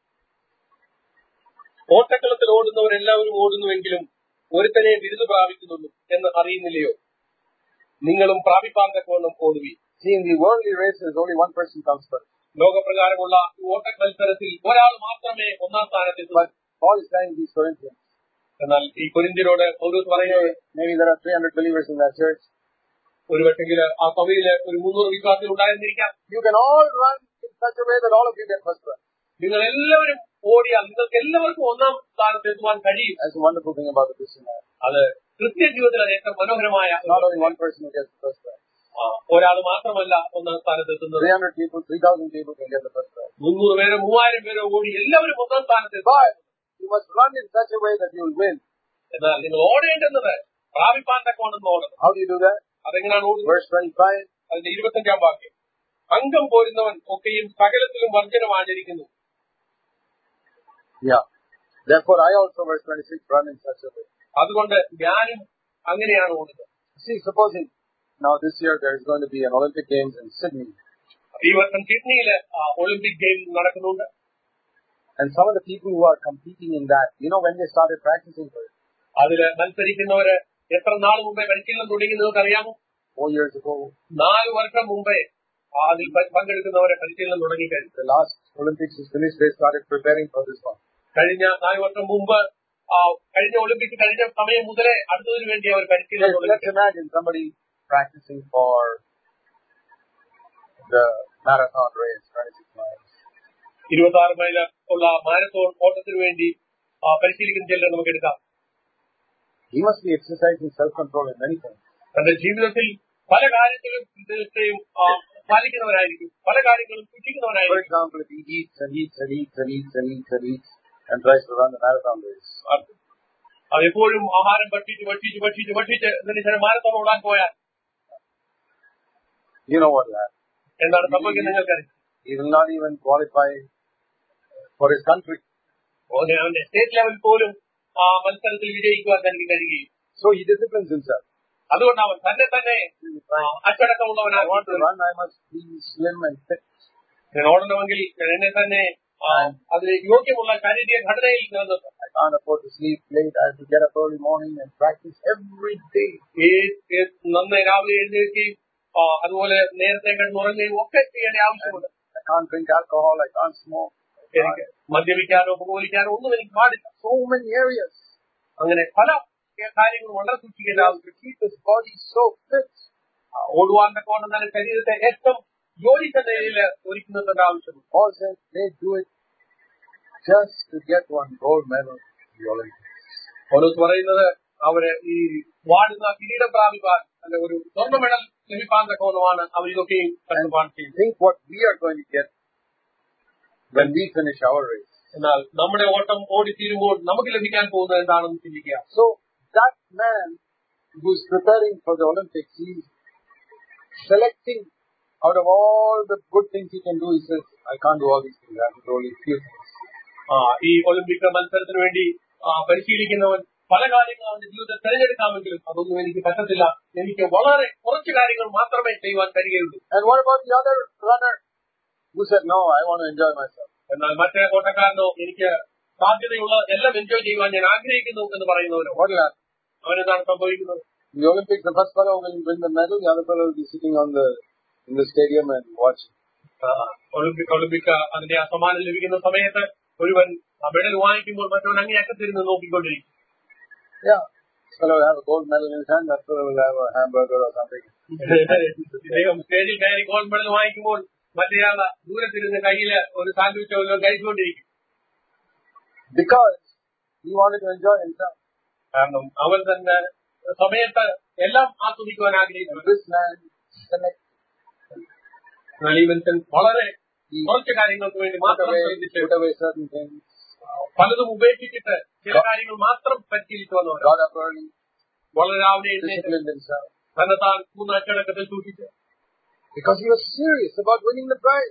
ഓട്ടക്കളത്തിൽ ഓടുന്നവരെല്ലാവരും ഓടുന്നുവെങ്കിലും ഒരുത്തനെ ബിരുദ പ്രാപിക്കുന്നുള്ളൂ എന്ന് അറിയുന്നില്ലയോ? നിങ്ങളും പ്രാപിപ്പാൻ തക്കവണ്ണം ഓടുവീൻ. See, in the worldly races only one person comes first. ലോകപ്രകാരമുള്ള ഓട്ട മത്സരത്തിൽ ഒരാൾ മാത്രമേ ഒന്നാം സ്ഥാനത്തെത്തുള്ളൂ. But Paul is telling these Corinthians. എന്നാൽ ഈ കൊരിന്ത്യരോട് പൗലോസ് പറയുന്നത്, maybe there are 300 believers in that church. ഒരു പക്ഷെങ്കിൽ ആ സഭയില് ഒരു 300 വിശ്വാസികൾ ഉണ്ടായിരുന്നിരിക്കാം. You can all run in such a way that all of you get first prize. നിങ്ങൾ എല്ലാവരും ഓടിയാൽ നിങ്ങൾക്ക് എല്ലാവർക്കും ഒന്നാം സ്ഥാനത്തെത്തുവാൻ കഴിയും. That's a wonderful thing about the Christian life. അത് ക്രിസ്ത്യൻ ജീവിതത്തിലെ ഏറ്റവും മനോഹരമായ. Not only one person who gets the first prize. ഒരാൾ മാത്രമല്ല ഒന്നാം സ്ഥാനത്തെത്തുന്നത്. 300 people, 3,000 people can get the first prize. 300 പേരോ 3000 പേരോ ഓടി എല്ലാവരും ഒന്നാം സ്ഥാനത്തെത്തും. You must run in such a way that you will win. എന്നാൽ നിങ്ങൾ ഓടേണ്ടുന്നത് പ്രാപിപ്പാൻ തക്കവണ്ണം ഓടണം. How do you do that? അതെങ്ങനെയാണ് ഓടുന്നത്? Verse 25. അതിന്റെ 25-ാം വാക്യം. അംഗം പോരുന്നവൻ ഒക്കെയും സകലത്തിലും വർജ്ജനം ആചരിക്കുന്നു. Yeah. Therefore I also, verse 26, run in such a way. അതുകൊണ്ട് ഞാനും അങ്ങനെയാണ് ഓടുന്നത്. See, supposing Now this year there is going to be an Olympic Games in Sydney. ഈ വർഷം സിഡ്നിയിൽ ഒളിമ്പിക് ഗെയിം നടക്കുന്നുണ്ട്. And some of the people who are competing in that, when they started practicing for it? അതിൽ മത്സരിക്കുന്നവര് എത്ര നാൾ മുമ്പേ പരിശീലനം തുടങ്ങി നിങ്ങൾക്ക് അറിയാമോ? 4 years ago. 4 വർഷം മുമ്പേ അതിൽ പങ്കെടുക്കുന്നവരെ പരിശീലനം തുടങ്ങിക്കഴിഞ്ഞു. The last Olympics is finished, they started preparing for this one. കഴിഞ്ഞ 4 വർഷം മുമ്പ് കഴിഞ്ഞ ഒളിമ്പിക്സ് കഴിഞ്ഞ സമയം മുതലേ അടുത്തതിനു വേണ്ടി അവർ പരിശീലനം തുടങ്ങി. Let's imagine somebody practicing for the marathon race, 26 miles. 26 mile ഉള്ള മാരത്തോൺ ഓട്ടത്തിനു വേണ്ടി പരിശീലിക്കുന്ന ചിലരെ നമുക്ക് എടുക്കാം. He must be exercising self-control in many things. തന്റെ ജീവിതത്തിൽ പല കാര്യത്തിലും പാലിക്കുന്നവരായിരിക്കും, പല കാര്യങ്ങളും സൂക്ഷിക്കുന്നവരായിരിക്കും. For example, if he eats and tries to run the marathon race. അതെപ്പോഴും ആഹാരം ഭക്ഷിച്ച് എന്നിട്ട് മാരത്തോൺ ഓടാൻ പോയാൽ you know what will happen. എന്താണ് സംഭവിക്കുന്നത് നിങ്ങൾക്കറിയാം. He will not even qualify for his country. അവന്റെ സ്റ്റേറ്റ് ലെവൽ പോലും മത്സരത്തിൽ വിജയിക്കുവാൻ തനിക്ക് കഴിയുകയും. So he disciplines himself. അതുകൊണ്ട് അവൻ തന്നെ അച്ചടക്കമുള്ളവനാണ്. I want to run, I must be slim and fit. ഞാൻ ഓടണമെങ്കിൽ എന്നെ തന്നെ അതിന് യോഗ്യമുള്ള ശാരീരിക ഘടനയിൽ നിലനിർത്തണം. I can't afford to sleep late. I have to get up early morning and practice every day. നന്നായി രാവിലെ എഴുന്നേൽക്കുകയും അതുപോലെ നേരത്തെ കിടന്നുറങ്ങുകയും ഒക്കെ ചെയ്യേണ്ട ആവശ്യമുണ്ട്. I can't drink alcohol. I can't smoke. എനിക്ക് മദ്യപിക്കാനോ പുകവലിക്കാനോ ഒന്നും എനിക്ക് പാടില്ല. So many areas. അങ്ങനെ പല കാര്യങ്ങളും വളരെ സൂക്ഷിക്കേണ്ട ആവശ്യം. To keep his body so fit. ഓടുവാൻ തക്കവണ്ണം തന്നെ ശരീരത്തെ ഏറ്റവും യോജിച്ച നിലയിൽ ഒരുക്കുന്നതിന്റെ ആവശ്യമുണ്ട്. Paul says they do it just to get one gold medal in the Olympics. പൗലോസ് പറയുന്നത് അവര് ഈ വാടുന്ന കിരീടം പ്രാപിക്കാൻ അല്ലെ ഒരു സ്വർണ്ണ മെഡൽ ലഭിക്കാൻ തക്കവണ്ണമാണ് അവർ ഇതൊക്കെയും കഷ്ടപ്പാട് ചെയ്യുന്നത്. Think what we are going to get when we finish our race. എന്നാൽ നമ്മുടെ ഓട്ടം ഓടിത്തീരുമ്പോൾ നമുക്ക് ലഭിക്കാൻ പോകുന്നത് എന്താണെന്ന് ചിന്തിക്കുക. So that man who is preparing for the Olympics, he is selecting out of all the good things he can do. He says, I can't do all these things. I have to do only few things. ഈ ഒളിമ്പിക് മത്സരത്തിന് വേണ്ടി പരിശീലിക്കുന്നവൻ പല കാര്യങ്ങളും അവന്റെ ജീവിതത്തിൽ തിരഞ്ഞെടുക്കാമെങ്കിലും അതൊന്നും എനിക്ക് പറ്റത്തില്ല. എനിക്ക് വളരെ കുറച്ച് കാര്യങ്ങൾ മാത്രമേ ചെയ്യുവാൻ കഴിയുള്ളൂ. And what about the other runner who said, no, I want to enjoy myself? എന്നാൽ മറ്റേ ഓട്ടക്കാരനോ എനിക്ക് സാധ്യതയുള്ള എല്ലാം എൻജോയ് ചെയ്യുവാൻ ഞാൻ ആഗ്രഹിക്കുന്നു എന്ന് പറയുന്നവരോ അവനെന്താണ് സംഭവിക്കുന്നത്? In the Olympics, the first fellow will win the medal, the other fellow will be sitting in the stadium and watching. Olympic അതിന്റെ ആ സമ്മാനം ലഭിക്കുന്ന സമയത്ത് ഒരുവൻ മെഡൽ വാങ്ങിക്കുമ്പോൾ മറ്റവൻ അങ്ങനെ അറ്റത്തിരുന്ന് നോക്കിക്കൊണ്ടിരിക്കും. Yeah, this fellow will have a gold medal in his hand, that fellow will have a hamburger or something. ഇദ്ദേഹം സ്റ്റേജിൽ കയറി ഗോൾഡ് മെഡൽ വാങ്ങിക്കുമ്പോൾ മറ്റേയാൾ ദൂരത്തിരുന്ന് കയ്യില് ഒരു സാൻഡ്വിച്ചോ കഴിച്ചുകൊണ്ടിരിക്കും. Because he wanted to enjoy himself. കാരണം അവൻ തന്നെ സമയത്ത് എല്ലാം ആസ്വദിക്കുവാൻ ആഗ്രഹിക്കുന്നു. This man selected. ഈ മനുഷ്യൻ വളരെ കുറച്ച് കാര്യങ്ങൾക്ക് വേണ്ടി മാത്രം put away certain things. പലതും ഉപേക്ഷിച്ചിട്ട് ചില കാര്യങ്ങൾ മാത്രം പരിശീലിച്ചു വന്നവർ. Got up early. വളരെ രാവിലെ disciplined himself. തന്നെ താൻ അച്ചടക്കത്തിൽ സൂക്ഷിച്ചു. Because he was serious about winning the prize.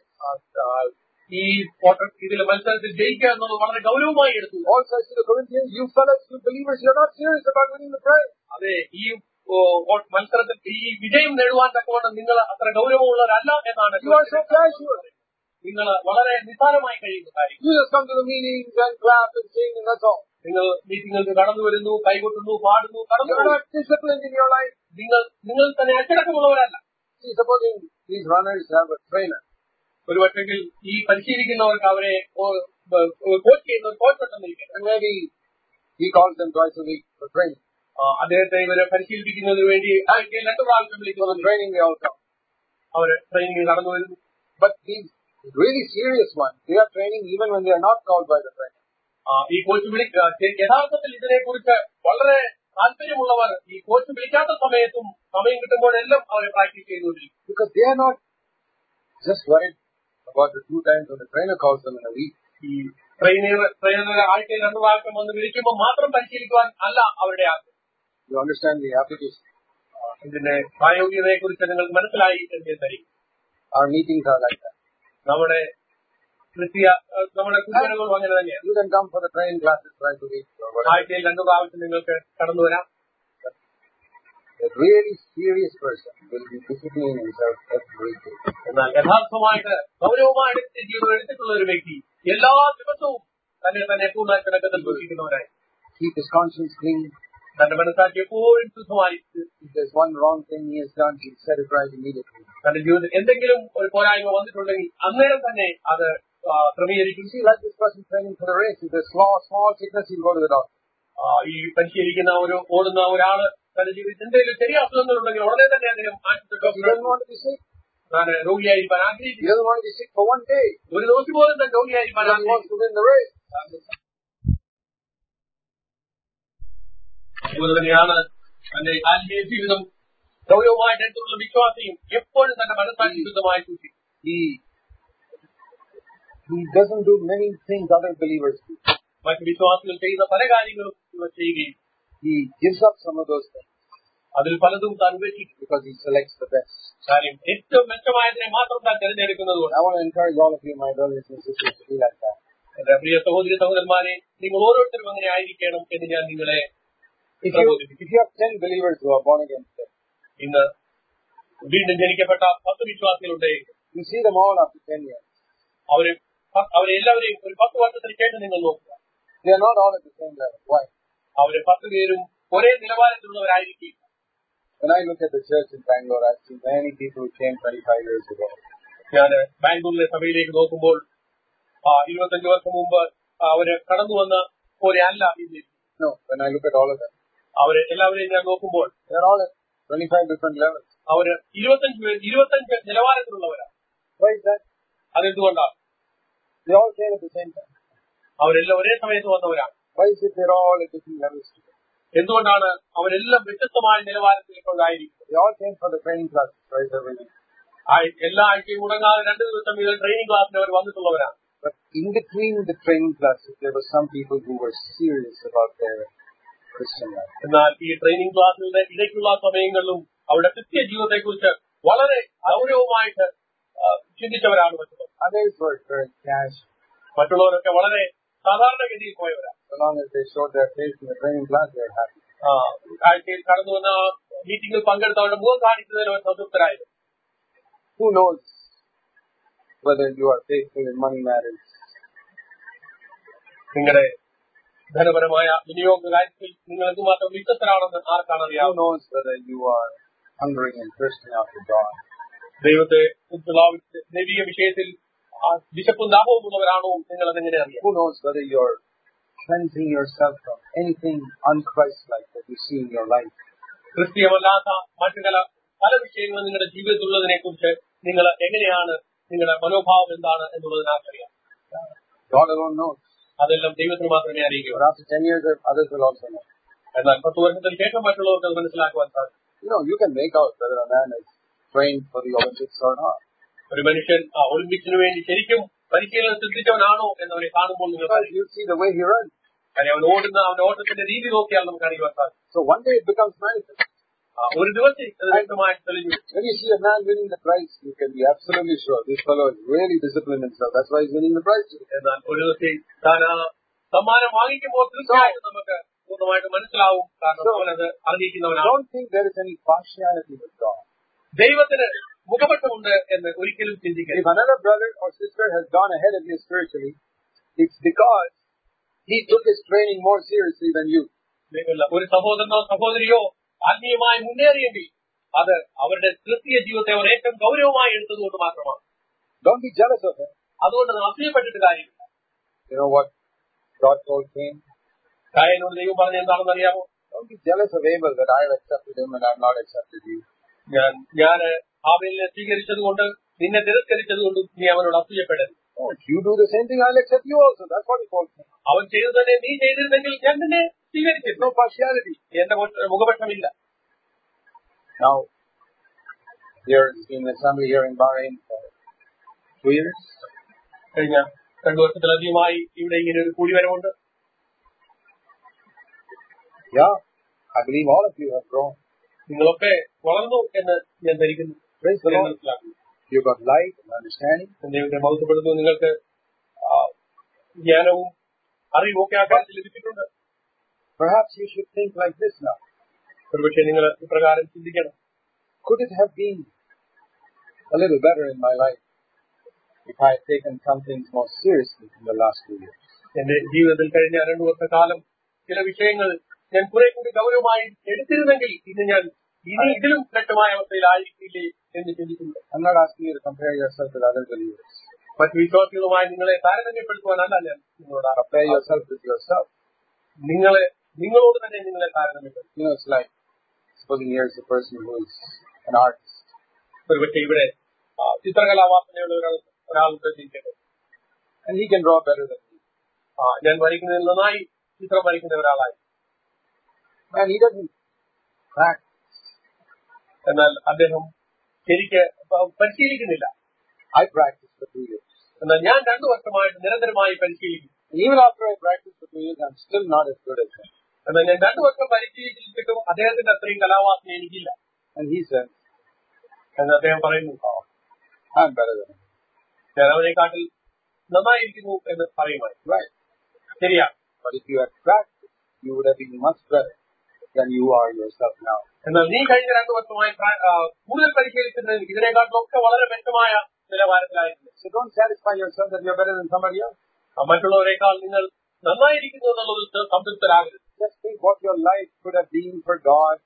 ഈ ഇതിലെ മത്സരത്തിൽ ജയിക്കുക എന്നത് വളരെ ഗൗരവമായി എടുത്തു. Paul says to the Corinthians, you fellows, you believers, you are not serious about winning the prize. അതെ, ഈ മത്സരത്തിൽ ഈ വിജയം നേടുവാൻ തക്കവണ്ണം നിങ്ങൾ അത്ര ഗൗരവമുള്ളവരല്ല എന്നാണ്. You are so casual. നിങ്ങൾ വളരെ നിസ്സാരമായി കഴിയുന്ന കാര്യം. You just come to the meetings and clap and sing and that's all. നിങ്ങൾ മീറ്റിംഗുകൾക്ക് കടന്നു വരുന്നു, കൈകൊട്ടുന്നു, പാടുന്നു, കടന്നു. You are not disciplined in your life. നിങ്ങൾ തന്നെ അച്ചടക്കമുള്ളവരല്ല. See, supposing these runners have a trainer. ഒരു പക്ഷെങ്കിൽ ഈ പരിശീലിക്കുന്നവർക്ക് അവരെ കോച്ച് ചെയ്യുന്ന ഒരു കോച്ച് ഉണ്ടെന്നിരിക്കും. And maybe he calls them twice a week for training. അദ്ദേഹത്തെ ഇവരെ പരിശീലിപ്പിക്കുന്നതിന് വേണ്ടി 2 പ്രാവശ്യം വിളിക്കുന്നു. Training they all come. അവര് ട്രെയിനിങ് കടന്നു വരുന്നു. But these really serious ones, they are training even when they are not called by the trainer. ഈ കോച്ച് യഥാർത്ഥത്തിൽ ഇതിനെക്കുറിച്ച് വളരെ താല്പര്യമുള്ളവർ ഈ കോച്ച് വിളിക്കാത്ത സമയത്തും സമയം കിട്ടുമ്പോഴെല്ലാം അവരെ പ്രാക്ടീസ് ചെയ്തുകൊണ്ടിരിക്കും. Because they are not just worried about the 2 times when the trainer calls them in a week. ഈ ട്രെയിനർ ആഴ്ചയിൽ 2 പ്രാവശ്യം വന്ന് വിളിക്കുമ്പോൾ മാത്രം പരിശീലിക്കുവാൻ അല്ല അവരുടെ ആഗ്രഹം. You understand the application? ഇതിന്റെ പ്രായോഗികതയെ കുറിച്ച് നിങ്ങൾക്ക് മനസ്സിലായി എന്ന് ധരിക്കും. Our meetings are like that. നമ്മുടെ കുട്ടികളും അങ്ങനെ തന്നെയാണ്. You can come for the training classes twice a week. ആഴ്ചയിൽ 2 പ്രാവശ്യം നിങ്ങൾക്ക് കടന്നു വരാം. The A really serious person will be disciplining himself every day. എന്നാൽ യഥാർത്ഥമായിട്ട് ഗൗരവമായ ജീവിതം എടുത്തിട്ടുള്ള ഒരു വ്യക്തി എല്ലാ ദിവസവും തന്നെ പൂർണ്ണ കണക്കത്തിൽ സൂക്ഷിക്കുന്നവരായി. Keep his conscience clean. തന്റെ മനസ്സാക്കി എപ്പോഴും ശുദ്ധമായിരിക്കും. If there's one wrong thing he has done, he'll set it right immediately. തന്റെ ജീവിതത്തിൽ എന്തെങ്കിലും ഒരു പോരായ്മ വന്നിട്ടുണ്ടെങ്കിൽ അന്നേരം തന്നെ അത് ക്രമീകരിക്കും. See, like this person training for the race, if there's small sickness, he'll go to the doctor. ഈ പരിശീലിക്കുന്ന ഓടുന്ന ഒരാള് തന്റെ ജീവിതത്തിൽ എന്തെങ്കിലും ചെറിയ അസുഖങ്ങൾ ഉണ്ടെങ്കിൽ ഉടനെ തന്നെ അദ്ദേഹം ഞാൻ രോഗിയായിരിക്കാൻ ആഗ്രഹിക്കുന്നു. ഒരു ദിവസം പോലും തന്നെ രോഗിയായിരിക്കാൻ ആഗ്രഹിക്കുന്നു. അതുപോലെ തന്നെയാണ് തന്റെ ആത്മീയ ജീവിതം ഗൗരവമായിട്ട് എടുത്തുള്ള വിശ്വാസിയും എപ്പോഴും തന്റെ മനസ്സാക്ഷി ശുദ്ധമായി സൂക്ഷിക്കും. He doesn't do many things other believers do. മറ്റ് വിശ്വാസികൾ ചെയ്യുന്ന പല കാര്യങ്ങളും ഇവർ ചെയ്യുകയും he gives up some of those things. അതിൽ പലതും താൻ ഉപേക്ഷിക്കും. Because he selects the best. കാര്യം ഏറ്റവും മെച്ചമായതിനെ മാത്രം താൻ തിരഞ്ഞെടുക്കുന്നത് കൊണ്ട്. I want to encourage all of you, my brothers and sisters, to be like that. എന്റെ പ്രിയ സഹോദരി സഹോദരന്മാരെ, നിങ്ങൾ ഓരോരുത്തരും അങ്ങനെ ആയിരിക്കണം എന്ന് ഞാൻ നിങ്ങളെ പ്രബോധിപ്പിക്കും. If you have 10 believers who are born again today, ഇന്ന് വീണ്ടും ജനിക്കപ്പെട്ട 10 വിശ്വാസികളുണ്ട്. you see them all after 10 years. അവരെല്ലാവരെയും ഒരു 10 വർഷത്തിന് ശേഷം നിങ്ങൾ നോക്കുക. They are not all at the same level. Why? അവരെ 10 പേരും ഒരേ നിലവാരത്തിലുള്ളവരായിരിക്കും. When I look at the church in Bangalore, I see many people who came 25 years ago. ഞാൻ ബാംഗ്ലൂരിലെ സഭയിലേക്ക് നോക്കുമ്പോൾ 25 വർഷം മുമ്പ് അവര് കടന്നു വന്ന പോലെ അല്ല ഇന്ന്. No, when I look at all of them, അവരെ എല്ലാവരെയും ഞാൻ നോക്കുമ്പോൾ they are all at 25 different levels. അവര് 25 നിലവാരത്തിലുള്ളവരാണ്. Why is that? അതെന്തുകൊണ്ടാണ്? They all came at the same time. അവരെല്ലാം ഒരേ സമയത്ത് വന്നവരാണ്. Why is it they're all at different levels today? എന്തുകൊണ്ടാണ് അവരെല്ലാം വ്യത്യസ്തമായ നിലവാരത്തിലേക്കുള്ളതായിരിക്കും? They all came for the training classes, right? എല്ലാ ആഴ്ചയും മുടങ്ങാതെ 2 ദിവസം വീതം ട്രെയിനിങ് ക്ലാസ്സിന് അവർ വന്നിട്ടുള്ളവരാണ്. But in between the training classes, there were some people who were serious about their Christian life. എന്നാൽ ഈ ട്രെയിനിങ് ക്ലാസ്സുകളുടെ ഇടയ്ക്കുള്ള സമയങ്ങളിലും അവരുടെ ക്രിസ്ത്യ ജീവിതത്തെക്കുറിച്ച് വളരെ ഗൗരവമായിട്ട് ചിന്തിച്ചവരാണ് മറ്റുള്ളവർ. Others were very cash. മറ്റുള്ളവരൊക്കെ വളരെ സാധാരണഗതിയിൽ പോയവരാണ്. So long as they showed their face in the training class, they were happy. ആഴ്ചയിൽ കടന്നു വന്ന മീറ്റിംഗിൽ പങ്കെടുത്തവരുടെ മുഖം കാണിക്കുന്നതിൽ അവർ സംതൃപ്തരായിരുന്നു. Who knows whether you are faithful in money matters? നിങ്ങളുടെ ധനപരമായ വിനിയോഗ കാര്യത്തിൽ നിങ്ങൾ എന്തുമാത്രം വിശ്വസ്തരാണെന്ന് ആർക്കാണ് അറിയാം? Who knows whether you are hungering and thirsting after God? ദൈവത്തെ ദൈവിക വിഷയത്തിൽ വിശപ്പും ദാഹവും ഉള്ളവരാണോ നിങ്ങൾ അതെങ്ങനെ അറിയാം? Who knows whether you are cleansing yourself from anything un-Christ-like that you see in your life? ക്രിസ്തീയമല്ലാത്ത മറ്റു പല വിഷയങ്ങളും നിങ്ങളുടെ ജീവിതത്തിലുള്ളതിനെ കുറിച്ച് നിങ്ങൾ എങ്ങനെയാണ്, നിങ്ങളുടെ മനോഭാവം എന്താണ് എന്നുള്ളതിനറിയാം. God alone knows. അതെല്ലാം ദൈവത്തിന് മാത്രമേ അറിയിക്കൂ. After 10 years, others will also know. എന്നാൽ 10 വർഷത്തിന് ശേഷം മറ്റുള്ളവർക്ക് അത് മനസ്സിലാക്കുവാൻ സാധിക്കും. You can make out whether a man is trained for the Olympics or not. ഒരു മനുഷ്യൻ ഒളിമ്പിക്സിന് വേണ്ടി ശരിക്കും പരിശീലനം സിദ്ധിച്ചവനാണോ എന്നവരെ കാണുമ്പോൾ നിങ്ങൾ You see the way he runs. കാര്യം അവന്റെ ഓട്ടത്തിന്റെ രീതി നോക്കിയാൽ നമുക്ക് അറിയുവാൻ സാധിക്കും. So one day it becomes manifest. ഒരു ദിവസം അത് വ്യക്തമായി തെളിഞ്ഞു. When you see a man winning the prize, you can be absolutely sure this fellow is really disciplined himself. That's why he's winning the prize. എന്നാൽ ഒരു ദിവസം താൻ സമ്മാനം വാങ്ങിക്കുമ്പോൾ തീർച്ചയായിട്ടും നമുക്ക് പൂർണ്ണമായിട്ട് മനസ്സിലാവും. കാരണം അവനത് അറിയിക്കുന്നവനാണ്. Don't think there is any partiality with God. ദൈവത്തിന് മുഖപക്ഷമുണ്ട് എന്ന് ഒരിക്കലും ചിന്തിക്കരുത്. If another brother or sister has gone ahead of you spiritually, it's because he took his training more seriously than you. ഒരു സഹോദരനോ സഹോദരിയോ ആത്മീയമായി മുന്നേറിയെങ്കിൽ അത് അവരുടെ ക്രിസ്തീയ ജീവിതത്തെ അവർ ഏറ്റവും ഗൗരവമായി എടുത്തതുകൊണ്ട് മാത്രമാണ്. Don't be jealous of him. അതുകൊണ്ട് അസൂയപ്പെട്ടിട്ട് കാര്യമില്ല. You know what God told Cain? കായനോട് ദൈവം പറഞ്ഞ എന്താണെന്ന് അറിയാമോ? Don't be jealous of Abel that I have accepted him and I have not accepted you. ഞാൻ ആബേലിനെ സ്വീകരിച്ചതുകൊണ്ട് നിന്നെ തിരസ്കരിച്ചതുകൊണ്ട് നീ അവനോട് അസൂയപ്പെടരുത്. Oh, if you do the same thing, I'll accept you also. That's what he told him. അവൻ ചെയ്തു തന്നെ നീ ചെയ്തിരുന്നെങ്കിൽ ഞാൻ നിന്നെ സ്വീകരിച്ചിരുന്നു. No partiality. എന്റെ മുഖപക്ഷമില്ല. Now, there's been an assembly here in Bahrain for 2 years. കഴിഞ്ഞ 2 വർഷത്തിലധികമായി ഇവിടെ ഇങ്ങനെ ഒരു കൂടിവരവുണ്ട്. Yeah, I believe all of you have grown. നിങ്ങളൊക്കെ വളർന്നു എന്ന് ഞാൻ ധരിക്കുന്നു. Praise the Lord. You got light and understanding. ദൈവത്തെ മഹത്വപ്പെടുന്നു. നിങ്ങൾക്ക് ജ്ഞാനവും അറിവും ഒക്കെ ആകാശത്തിൽ ലഭിച്ചിട്ടുണ്ട്. Perhaps you should think like this now. ഒരുപക്ഷെ നിങ്ങൾ ഇപ്രകാരം ചിന്തിക്കണം, could it have been a little better in my life if I had taken some things more seriously in the last 2 years? എന്റെ ജീവിതത്തിൽ കഴിഞ്ഞ 2 വർഷക്കാലം ചില വിഷയങ്ങൾ ഞാൻ കുറെ കൂടി ഗൗരവമായി എടുത്തിരുന്നെങ്കിൽ ഇന്ന് ഞാൻ ഇനി ഇതിലും വ്യക്തമായ അവസ്ഥയിലായിരിക്കില്ലേ എന്ന് ചിന്തിക്കുന്നു. I'm not asking you to compare yourself with other believers. മറ്റു വിശ്വാസികളുമായി നിങ്ങളെ താരതമ്യപ്പെടുത്തുവാനല്ല ഞാൻ നിങ്ങളോട്. Compare yourself with yourself. നിങ്ങളോട് തന്നെ നിങ്ങളെ താരതമ്യപ്പെടുത്തും. You know, it's like, supposing here is a person who is an artist. ഒരുപക്ഷെ ഇവിടെ ചിത്രകലാവാസനയുള്ള ഒരാളുടെ ചിന്തിക്കട്ടെ. And he can draw better than me. ഞാൻ വരയ്ക്കുന്നതിൽ നന്നായി ചിത്രം വരയ്ക്കുന്ന ഒരാളായി. And he doesn't practice. എന്നാൽ അദ്ദേഹം ശരിക്ക് പരിശീലിക്കുന്നില്ല. I practiced for 2 years. എന്നാൽ ഞാൻ 2 വർഷമായിട്ട് നിരന്തരമായി പരിശീലിക്കും. Even after I practiced for 2 years, I'm still not as good as him. എന്നാൽ ഞാൻ 2 വർഷം പരിശീലിച്ചിട്ടും അദ്ദേഹത്തിന്റെ അത്രയും കലാവാസന എനിക്കില്ല. And he says, എന്ന് അദ്ദേഹം പറയുന്നു, I'm better than him. ഞാൻ അവനെക്കാട്ടിൽ നന്നായിരിക്കുന്നു എന്ന് പറയുമായി. Right. ശരിയാ. But if you had practiced, you would have been much better than you are yourself now. എന്നാൽ നീ കഴിഞ്ഞ 2 വർഷമായി കൂടുതൽ പരിശീലിക്കുന്നത് ഇതിനെക്കാട്ടിലൊക്കെ വളരെ വ്യക്തമായ നിലവാരത്തിലായിരുന്നു. So don't satisfy yourself that you're better than somebody else. മറ്റുള്ളവരെക്കാൾ നിങ്ങൾ നന്നായിരിക്കുന്നു എന്നുള്ളത് സംതൃപ്തരാകരുത്. Just think what your life could have been for God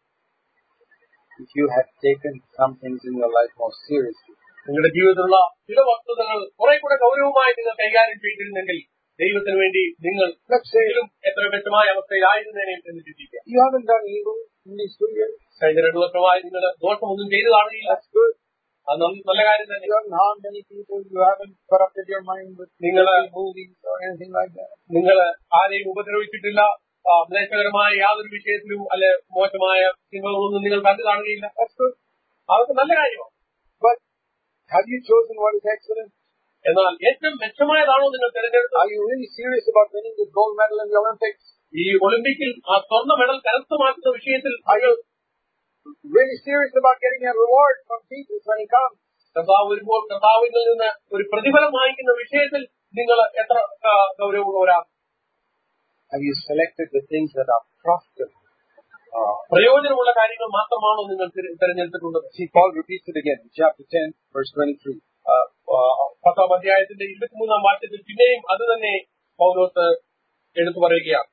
if you had taken some things in your life more seriously. നിങ്ങളുടെ ജീവിതത്തിലുള്ള ചില വസ്തുതകൾ കുറെ കൂടെ ഗൗരവമായി നിങ്ങൾ കൈകാര്യം ചെയ്തിരുന്നെങ്കിൽ ദൈവത്തിന് വേണ്ടി നിങ്ങൾ ഇതിലും എത്ര വ്യക്തമായ അവസ്ഥയിലായിരുന്നേനെ എന്ന് ചിന്തിക്കുക. You haven't done evil in these 2 years. കഴിഞ്ഞ 2 വർഷമായി നിങ്ങൾ ദോഷമൊന്നും ചെയ്തു കാണുകയില്ല. That's good. അത് നല്ല കാര്യം തന്നെ. You haven't harmed many people. You haven't corrupted your mind with movies or anything like that. നിങ്ങൾ ആരെയും ഉപദ്രവിച്ചിട്ടില്ല. മ്ലേച്ഛകരമായ യാതൊരു വിഷയത്തിലും അല്ലെ മോശമായ സിനിമകളൊന്നും നിങ്ങൾ കണ്ടു കാണുകയില്ല. That's good. അതൊക്കെ നല്ല കാര്യമാണ്. But have you chosen what is excellent? എന്നാൽ ഏറ്റവും മെച്ചമായതാണോ നിങ്ങൾ തിരഞ്ഞെടുത്തത്? Are you really serious about winning the gold medal in the Olympics? ഈ ഒളിമ്പിക്കിൽ ആ സ്വർണ്ണ മെഡൽ കരസ്ഥമാക്കുന്ന വിഷയത്തിൽ Are you really serious about getting a reward from Jesus when he comes? കർത്താവ് വരുമ്പോൾ കർത്താവിൽ നിന്ന് ഒരു പ്രതിഫലം വാങ്ങിക്കുന്ന വിഷയത്തിൽ നിങ്ങൾ എത്ര ഗൗരവമുള്ളവരാണ്? Have you selected the things that are profitable? പ്രയോജനമുള്ള കാര്യങ്ങൾ മാത്രമാണോ നിങ്ങൾ തിരഞ്ഞെടുത്തിട്ടുള്ളത്? See, Paul repeats it again in chapter 10, verse 23. 10-ാം അധ്യായത്തിന്റെ 23-ാം വാക്യത്തിൽ പിന്നെയും അത് തന്നെ പൗലോസ് എടുത്തു പറയുകയാണ്.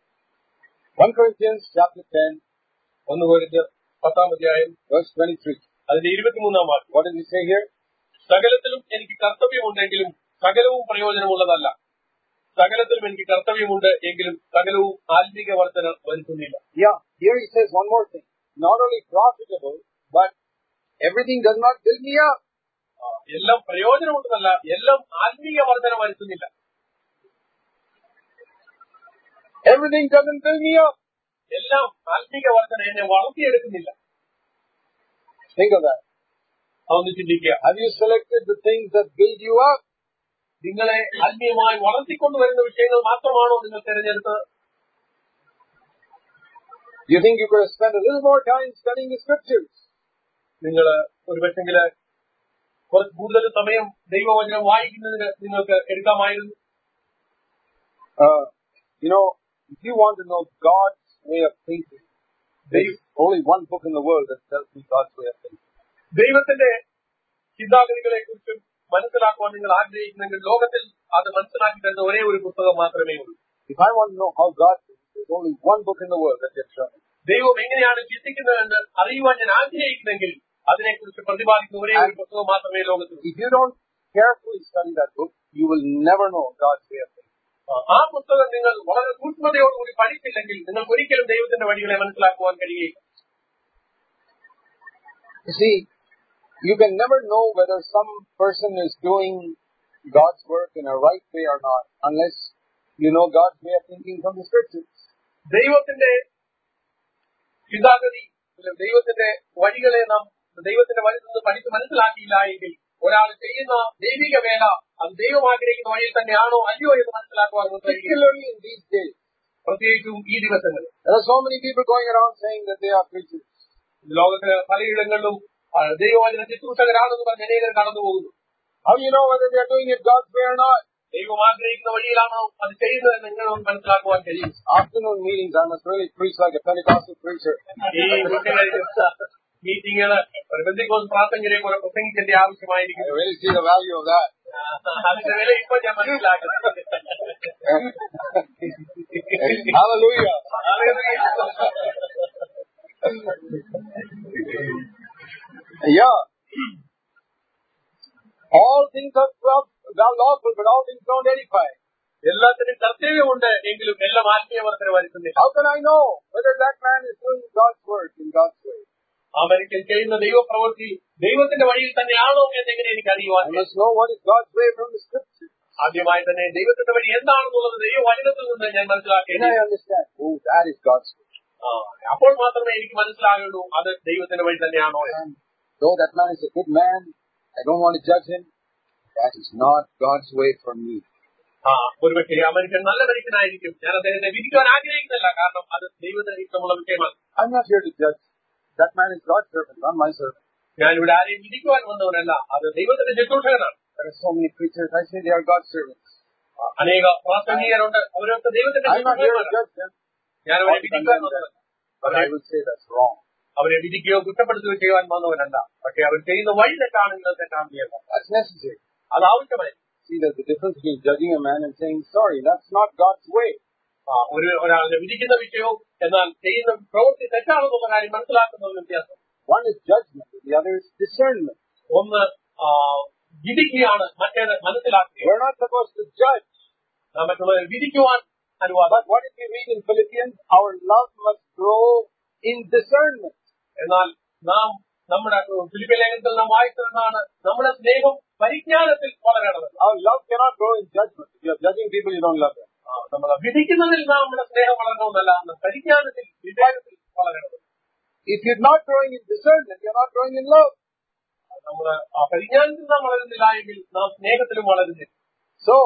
1 Corinthians chapter 10, 1 കൊരിന്ത്യർ 10-ാം അധ്യായം verse 23. അതിന്റെ 23-ാം വാക്യം. What does he say here? സകലത്തിലും എനിക്ക് കർത്തവ്യമുണ്ടെങ്കിലും സകലവും പ്രയോജനമുള്ളതല്ല. സകലത്തിലും എനിക്ക് കർത്തവ്യമുണ്ട് എങ്കിലും സകലവും ആത്മീക വർധന വരുത്തുന്നില്ല. Yeah, here he says one more thing. Not only profitable, but everything does not build me up. എല്ലാം പ്രയോജനമുള്ളതല്ല, എല്ലാം ആത്മീക വർധന വരുത്തുന്നില്ല. Everything doesn't build me up. എല്ലാം ആത്മീക വർധന എന്നെ വളർത്തിയെടുക്കുന്നില്ല. Think of that. അതൊന്ന് ചിന്തിക്കുക. Have you selected the things that build you up? നിങ്ങളെ ആത്മീയമായി വളർത്തിക്കൊണ്ടുവരുന്ന വിഷയങ്ങൾ മാത്രമാണോ നിങ്ങൾ തിരഞ്ഞെടുത്തത്? You think you could have spent a little more time studying the scriptures? നിങ്ങൾ ഒരുപക്ഷെങ്കിൽ കുറച്ച് കൂടുതൽ സമയം ദൈവവചനം വായിക്കുന്നതിന് നിങ്ങൾക്ക് എടുക്കാമായിരുന്നു. You know, if you want to know God's way of thinking, there is only one book in the world that tells me God's way of thinking. ദൈവത്തിന്റെ ചിന്താഗതികളെ കുറിച്ചും മനസ്സിലാക്കുവാൻ നിങ്ങൾ ആഗ്രഹിക്കുന്നെങ്കിൽ ലോകത്തിൽ അത് മനസ്സിലാക്കി തരുന്ന ഒരേ ഒരു പുസ്തകം മാത്രമേ ഉള്ളൂ. If I want to know how God thinks, there's only one book in the world that can show me. ദൈവം എങ്ങനെയാണ് ചിന്തിക്കുന്നതെന്ന് അറിയുവാൻ ഞാൻ ആഗ്രഹിക്കുന്നെങ്കിൽ അതിനെക്കുറിച്ച് പ്രതിപാദിക്കുന്ന ഒരേ ഒരു പുസ്തകം മാത്രമേ ലോകത്തിൽ. If you don't carefully study that book, you will never know God's way of thinking. ആ പുസ്തകം നിങ്ങൾ വളരെ സൂക്ഷ്മതയോടുകൂടി പഠിച്ചില്ലെങ്കിൽ നിങ്ങൾക്ക് ഒരിക്കലും ദൈവത്തിന്റെ വഴികളെ മനസ്സിലാക്കുവാൻ കഴിയുകയില്ല. You see, you can never know whether some person is doing God's work in a right way or not unless you know God's way of thinking from the scriptures. ദൈവത്തിന്റെ ചിന്താഗതി, ദൈവത്തിന്റെ വഴികളെ നാം ദൈവത്തിന്റെ വഴി നിന്ന് പഠിച്ച് മനസ്സിലാക്കിയില്ല എങ്കിൽ ഒരാൾ ചെയ്യുന്ന ദൈവിക വേല അത് ദൈവം ആഗ്രഹിക്കുന്ന വഴിയിൽ തന്നെയാണോ അല്ലയോ എന്ന് മനസ്സിലാക്കുവാൻ Particularly in these days. പ്രത്യേകിച്ചും ഈ ദിവസങ്ങളിൽ. There are so many people going around saying that they are preachers. ലോകത്തിലെ പലയിടങ്ങളിലും ദൈവവചന ശുശ്രൂഷകരാണെന്ന് പറഞ്ഞ് അനേകർ കടന്നു പോകുന്നു. How do you know whether they are doing it God's way or not? ദൈവം ആഗ്രഹിക്കുന്ന വഴിയിലാണോ അത് ചെയ്യുന്നത് നിങ്ങൾ മനസ്സിലാക്കുവാൻ കഴിയും. Afternoon meetings, I must really preach like a Pentecostal preacher. ഈ മീറ്റിങ്ങുകള് ഒരു പെന്തക്കോസ്ത് പ്രാർത്ഥനയെ പോലെ പ്രസംഗിക്കേണ്ട ആവശ്യമായിരിക്കും. I really see the value of that. അതിന്റെ വില ഇപ്പൊ ഞാൻ മനസ്സിലാക്കുന്നു. Hallelujah. Yeah. All things are lawful, but all things don't edify. എല്ലാത്തിനും കർത്തവ്യമുണ്ട്, എങ്കിലും എല്ലാം ആത്മീയവർദ്ധന വരുത്തുന്നില്ല. How can I know whether that man is doing God's work in God's way? ആ മനുഷ്യൻ ചെയ്യുന്ന ദൈവപ്രവൃത്തി ദൈവത്തിന്റെ വഴിയിൽ തന്നെയാണോ എന്നെങ്ങനെ എനിക്ക് അറിയുവാൻ? I must know what is God's way from the Scripture. ആദ്യമായി തന്നെ ദൈവത്തിന്റെ വഴി എന്താണെന്നുള്ളത് ദൈവവചനത്തിൽ നിന്ന് ഞാൻ മനസ്സിലാക്കി. Then I understand. Oh, that is God's way. അപ്പോൾ മാത്രമേ എനിക്ക് മനസ്സിലാകുള്ളൂ അത് ദൈവത്തിന്റെ വഴി തന്നെയാണോ. And though that man is a good man, I don't want to judge him. That is not God's way for me. ഒരുപക്ഷെ ആ മനുഷ്യൻ നല്ല മനുഷ്യനായിരിക്കും, ഞാൻ അദ്ദേഹത്തെ വിധിക്കാൻ ആഗ്രഹിക്കുന്നില്ല, കാരണം അത് ദൈവത്തിന് ഇഷ്ടമുള്ള വിഷയമാണ്. I'm not here to judge. That man is God's servant, not my servant. ഞാൻ ഇവിടെ ആരെയും വിധിക്കുവാൻ വന്നവനല്ല, അത് ദൈവത്തിന്റെ ശുശ്രൂഷകനാണ്. There are so many preachers, I say they are God's servants. അനേക പ്രാസംഗികരുണ്ട്, അവരൊക്കെ ദൈവത്തിന്റെ ശുശ്രൂഷകരാണ്. ഞാൻ അവരെ വിധിക്കാൻ വന്നവൻ, but I will say that's wrong. അവരെ വിധിക്കുകയോ കുറ്റപ്പെടുത്തുകയോ ചെയ്യുവാൻ വന്നവനല്ല. പക്ഷെ അവർ ചെയ്യുന്ന വഴി തെറ്റാണെങ്കിൽ തെറ്റാണ്. That's necessary. അത് ആവശ്യമായി. See, there's a difference between judging a man and saying, sorry, that's not God's way. ഒരാളെ വിധിക്കുന്ന വിഷയവും എന്നാൽ ചെയ്യുന്ന പ്രവൃത്തി തെറ്റാണെന്നുള്ള കാര്യം മനസ്സിലാക്കുന്ന ഒരു വ്യത്യാസം. One is judgment, the other is discernment. ഒന്ന് വിധിക്കുകയാണ്, മറ്റേത് മനസ്സിലാക്കുക. We're not supposed to judge. മറ്റുള്ളവരെ വിധിക്കുവാൻ അനുവാദം. But what if we read in Philippians, our love must grow in discernment. എന്നാൽ നാം നമ്മുടെ ഫിലിപ്പിയ ലേഖനത്തിൽ നാം വായിച്ചതെന്നാണ് നമ്മുടെ സ്നേഹം പരിജ്ഞാനത്തിൽ വളരണം. Our love cannot grow in judgment. If you are judging people, you don't love them. നമ്മൾ വിധിക്കുന്നതിൽ നമ്മുടെ സ്നേഹം വളരണമെന്നല്ല, പരിജ്ഞാനത്തിൽ വിചാരത്തിൽ വളരണം. If you're not growing in discernment, you're not growing in love. നമ്മൾ ആ പരിജ്ഞാനത്തിൽ നാം വളരുന്നില്ല എങ്കിൽ നാം സ്നേഹത്തിലും വളരുന്നില്ല. So,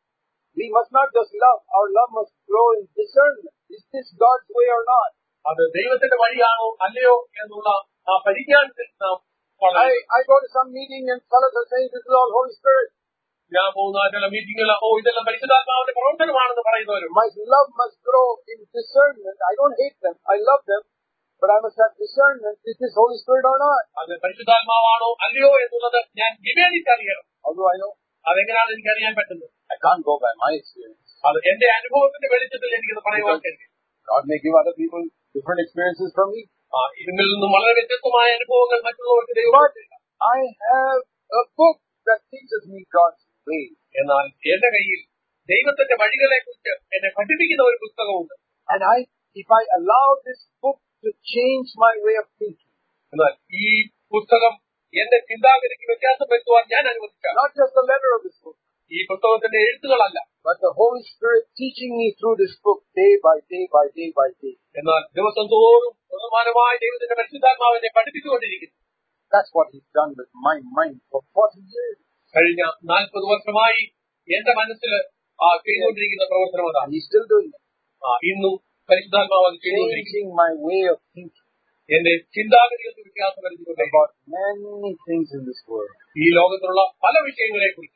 we must not just love. Our love must grow in discernment. Is this God's way or not? അത് ദൈവത്തിന്റെ വഴിയാണോ അല്ലയോ എന്നുള്ള ആ പരിജ്ഞാനത്തിൽ നാം വളരണം. I go to some meeting and fellows are saying this is all Holy Spirit. ഞാൻ പോകുന്ന ചില മീറ്റിംഗുകൾ ഇതെല്ലാം പരിശുദ്ധാത്മാവിന്റെ പ്രവർത്തനമാണെന്ന് പറയുന്നവരും. My love must grow in discernment. I don't hate them. I love them. But I must have discernment. Is this Holy Spirit or not? അത് പരിശുദ്ധാത്മാവാണോ അല്ലയോ എന്നുള്ളത് ഞാൻ വിവേചിച്ചറിയണം. How do I know? അതെങ്ങനെയാണ് എനിക്കറിയാൻ പറ്റുന്നത്? I can't go by my experience. അത് എന്റെ അനുഭവത്തിന്റെ വെളിച്ചത്തിൽ എനിക്കത് പറയുവാൻ കഴിയും. God may give other people different experiences from me. ഇതിൽ നിന്നും വളരെ വ്യത്യസ്തമായ അനുഭവങ്ങൾ മറ്റുള്ളവർക്ക് ദൈവത്തില്ല. I have a book that teaches me God's way. എന്നാൽ എന്റെ കയ്യിൽ ദൈവത്തിന്റെ വഴികളെ കുറിച്ച് എന്നെ പഠിപ്പിക്കുന്ന ഒരു പുസ്തകമുണ്ട്. And if I allow this book to change my way of thinking. എന്നാൽ ഈ പുസ്തകം എന്റെ ചിന്താഗതിക്ക് വ്യത്യാസം വരുത്തുവാൻ ഞാൻ അനുവദിക്കാം. Not just the letter of this book. ഈ പുസ്തകത്തിന്റെ എഴുത്തുകളല്ല, but the Holy Spirit teaching me through this book day by day by day by day. എന്നാൽ ദിവസം തോറും ബഹുമാനമായ ദൈവത്തിന്റെ പരിശുദ്ധാത്മാവിനെ പഠിപ്പിച്ചുകൊണ്ടിരിക്കുന്നു. That's what He's done with my mind for 40 years. കഴിഞ്ഞ 40 വർഷമായി എന്റെ മനസ്സിൽ ചെയ്തുകൊണ്ടിരിക്കുന്ന പ്രവർത്തനം അതാണ്. He's still doing it. ഇന്നും പരിശുദ്ധാത്മാവ് അത് ചെയ്തുകൊണ്ടിരിക്കുന്നു. Changing my way of thinking. എന്റെ ചിന്താഗതികൾക്ക് വ്യത്യാസം വരുത്തിക്കൊണ്ട് about many things in this world. ഈ ലോകത്തിലുള്ള പല വിഷയങ്ങളെ കുറിച്ച്.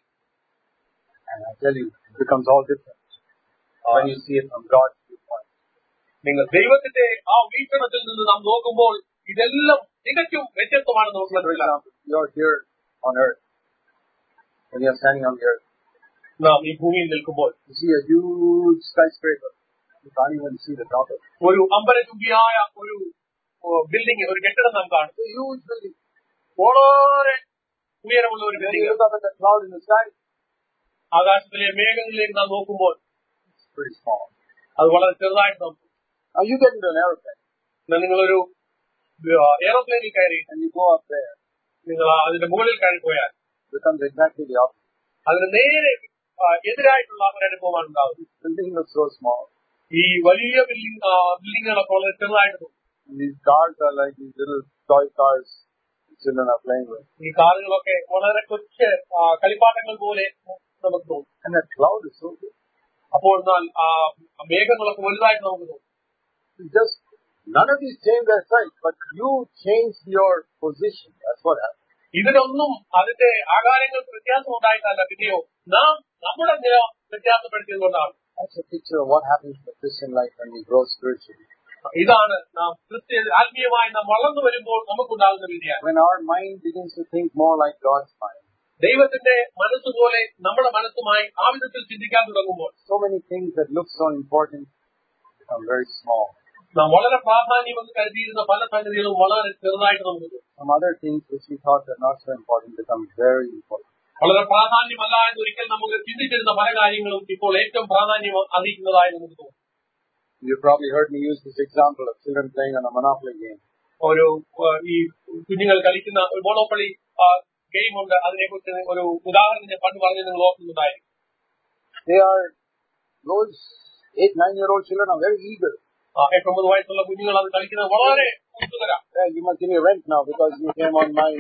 And I tell you, it becomes all different when you see it from God's viewpoint. നിങ്ങൾ ദൈവത്തിന്റെ ആ വീക്ഷണത്തിൽ നിന്ന് നാം നോക്കുമ്പോൾ ഇതെല്ലാം തികച്ചും വ്യത്യസ്തമാണെന്ന് നമുക്ക് മനസ്സിലാക്കാം. You're here on earth. When you're standing on the earth, നാം ഈ ഭൂമിയിൽ നിൽക്കുമ്പോൾ you see a huge skyscraper. You can't even see the top of it. ഒരു അമ്പരചുംബിയായ ഒരു ബിൽഡിംഗ്, ഒരു കെട്ടിടം നാം കാണും. A huge building. വളരെ ഉയരമുള്ള ഒരു When you building. look up at the cloud in the sky, ആകാശത്തിലെ മേഘങ്ങളിലേക്ക് നാം നോക്കുമ്പോൾ it's pretty small. അത് വളരെ ചെറുതായിട്ട് നോക്കും. Now you get into an aeroplane. നിങ്ങളൊരു എയറോപ്ലെയിനിൽ കയറി and you go up there. നിങ്ങൾ അതിന്റെ മുകളിൽ കയറി പോയാൽ It becomes exactly the opposite. അതിന് നേരെ എതിരായിട്ടുള്ള ഒരു അനുഭവമാണ് ഉണ്ടാവുന്നത്. The building looks so small. ഈ വലിയ ബിൽഡിങ്ങുകളൊക്കെ വളരെ ചെറുതായിട്ട് തോന്നും. These cars are like these little toy cars children are playing with. ഈ കാറുകളൊക്കെ വളരെ കൊച്ചു കളിപ്പാട്ടങ്ങൾ പോലെ നമുക്ക് തോന്നും. And that cloud is so big. അപ്പോൾ മേഘങ്ങളൊക്കെ വലുതായിട്ട് നമുക്ക് തോന്നും. Just none of these change their size, but you change your position. That's what happens. ഇതിനൊന്നും അതിന്റെ ആകാരങ്ങൾക്ക് വ്യത്യാസം ഉണ്ടായിട്ടല്ല, പിന്നെയോ നാം നമ്മുടെ നില വ്യത്യാസപ്പെടുത്തിയതുകൊണ്ടാണ്. That's a picture of what happens in the Christian life when we grow spiritually. ഇതാണ് നാം ആത്മീയമായി നാം വളർന്നു വരുമ്പോൾ നമുക്കുണ്ടാകുന്ന വ്യത്യാസം. When our mind begins to think more like God's mind. ദൈവത്തിന്റെ മനസ്സുപോലെ നമ്മുടെ മനസ്സുമായി ആ വിധത്തിൽ ചിന്തിക്കാൻ തുടങ്ങുമ്പോൾ So many things that look so important become very small. നാം വളരെ പ്രാധാന്യമെന്ന് കരുതിയിരുന്ന പല സംഗതികളും വളരെ ചെറുതായിട്ട് നമുക്ക് Some other things which we thought are not so important become very important. വളരെ പ്രാധാന്യമല്ല എന്ന് ഒരിക്കൽ നമുക്ക് ചിന്തിച്ചിരുന്ന പല കാര്യങ്ങളും ഇപ്പോൾ ഏറ്റവും പ്രാധാന്യം അറിയിക്കുന്നതായി നമുക്ക് തോന്നും. You probably heard me use this example of children playing on a Monopoly game. ഒരു ഈ കുഞ്ഞുങ്ങൾ കളിക്കുന്ന ഒരു മോണോപ്പൊളി ഗെയിം ഉണ്ട്. അതിനെക്കുറിച്ച് ഒരു ഉദാഹരണം ഞാൻ പണ്ട് പറഞ്ഞ് നിങ്ങൾ ഓർക്കുന്നുണ്ടായിരിക്കും. Those 8-9-year-old children are very eager. 8-9 വയസ്സുള്ള കുഞ്ഞുങ്ങൾ അത് കളിക്കുന്നത് വളരെ ഉത്സുകരാണ്. You must give me rent now because you came on my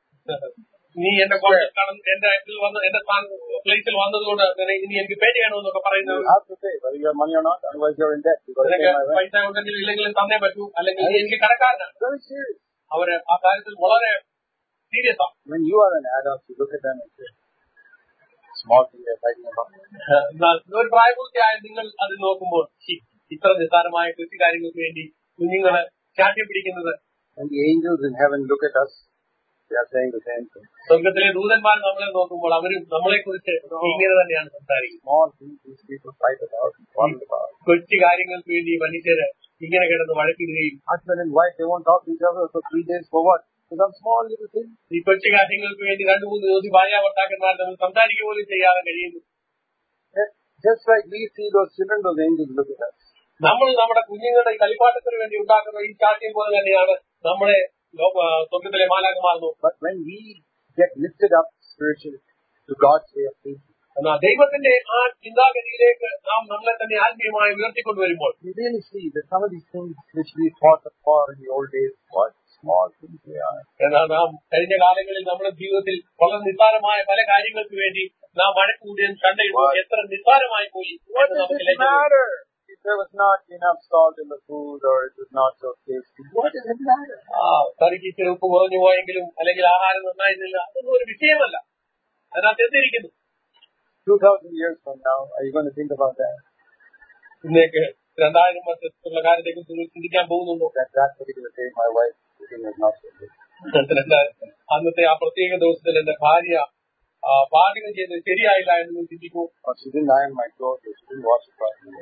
നീ എന്റെ എന്റെ പ്ലേസിൽ വന്നതുകൊണ്ട് ഇനി എനിക്ക് പേ ചെയ്യണമെന്നൊക്കെ പറയുന്നത്. You have to pay whether you have money or not, otherwise you're in debt. പൈസ ഉണ്ടെങ്കിലും ഇല്ലെങ്കിലും തന്നേ പറ്റൂ, അല്ലെങ്കിൽ എനിക്ക് കടക്കാരനാണ്. Very serious. അവര് ആ കാര്യത്തിൽ വളരെ സീരിയസ് ആണ്. When you are an adult, you look at them and say, small thing they're fighting about. ഒരു പ്രായപൂർത്തിയായ നിങ്ങൾ അത് നോക്കുമ്പോൾ ഇത്ര നിസ്സാരമായ കൃഷി കാര്യങ്ങൾക്ക് വേണ്ടി കുഞ്ഞുങ്ങളെ ചാട്ടി പിടിക്കുന്നത്. And the angels in heaven look at us. They are saying the same thing. സ്വർഗത്തിലെ ദൂതന്മാർ നമ്മളെ നോക്കുമ്പോൾ അവരും നമ്മളെ കുറിച്ച് ഇങ്ങനെ തന്നെയാണ് സംസാരിക്കുന്നത്. Small things these people fight about, quarrel about. കൊച്ചു കാര്യങ്ങൾക്ക് വേണ്ടി മനുഷ്യര് ഇങ്ങനെ കിടന്ന് വഴക്കിടുകയും Husband and wife, they won't talk to each other for 3 days for what? For some small little thing. ഈ കൊച്ചു കാര്യങ്ങൾക്ക് വേണ്ടി 2-3 ദിവസം ഭാര്യ ഭർത്താക്കന്മാർ തമ്മിൽ സംസാരിക്കുക പോലും ചെയ്യാതെ കഴിയുന്നു. Just like we see those children, those angels look at us. നമ്മൾ നമ്മുടെ കുഞ്ഞുങ്ങളുടെ കളിപ്പാട്ടത്തിന് വേണ്ടി ഉണ്ടാക്കുന്ന ഈ ചാട്യം പോലെ തന്നെയാണ് നമ്മളെ സ്വർഗത്തിലെ മാലാഖമാർ നോക്കുന്നത്. But when we get lifted up spiritually to God's way of thinking, എന്നാൽ ദൈവത്തിന്റെ ആ ചിന്താഗതിയിലേക്ക് നാം നമ്മളെ തന്നെ ആത്മീയമായി ഉയർത്തിക്കൊണ്ടുവരുമ്പോൾ we really see that some of these things which we fought for in the old days, what small things they are. എന്നാൽ നാം കഴിഞ്ഞ കാലങ്ങളിൽ നമ്മുടെ ജീവിതത്തിൽ വളരെ നിസ്സാരമായ പല കാര്യങ്ങൾക്ക് വേണ്ടി നാം വഴക്കൂടിയും കണ്ടയിടുമ്പോൾ എത്ര നിസ്സാരമായി പോയി. What does it matter if there was not enough salt in the food or it was not so tasty? What does it matter? കറിക്ക് ഇച്ചിരി ഉപ്പ് കുറഞ്ഞു പോയെങ്കിലും അല്ലെങ്കിൽ ആഹാരം നന്നായിരുന്നില്ല, അതൊന്നും ഒരു വിഷയമല്ല. അതിനകത്ത് എത്തിയിരിക്കുന്നു. 2000 years from now, are you going to think about that? ഇന്നേക്ക് 2000 വർഷത്തുള്ള കാര്യത്തെ കുറിച്ച് ചിന്തിക്കാൻ പോകുന്നുണ്ടോ? That particular day, my wife cooking was not so good. അന്നത്തെ ആ പ്രത്യേക ദിവസത്തിൽ എന്റെ ഭാര്യ പാചകം ചെയ്തത് ശരിയായില്ല എന്ന് ചിന്തിക്കൂ. Or she didn't iron my clothes, or she didn't wash it properly.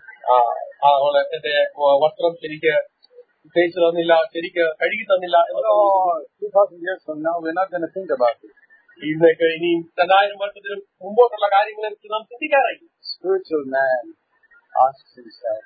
അവള് എന്റെ വസ്ത്രം ശരിക്ക് തേച്ച് തന്നില്ല, ശരിക്ക് കഴുകി തന്നില്ല. 2000 years from now, we're not going to think about it. ഇന്നേക്ക് ഇനി 2000 വർഷത്തിന് മുമ്പോട്ടുള്ള കാര്യങ്ങളെ കുറിച്ച് നാം ചിന്തിക്കാറായി. Spiritual man asks himself,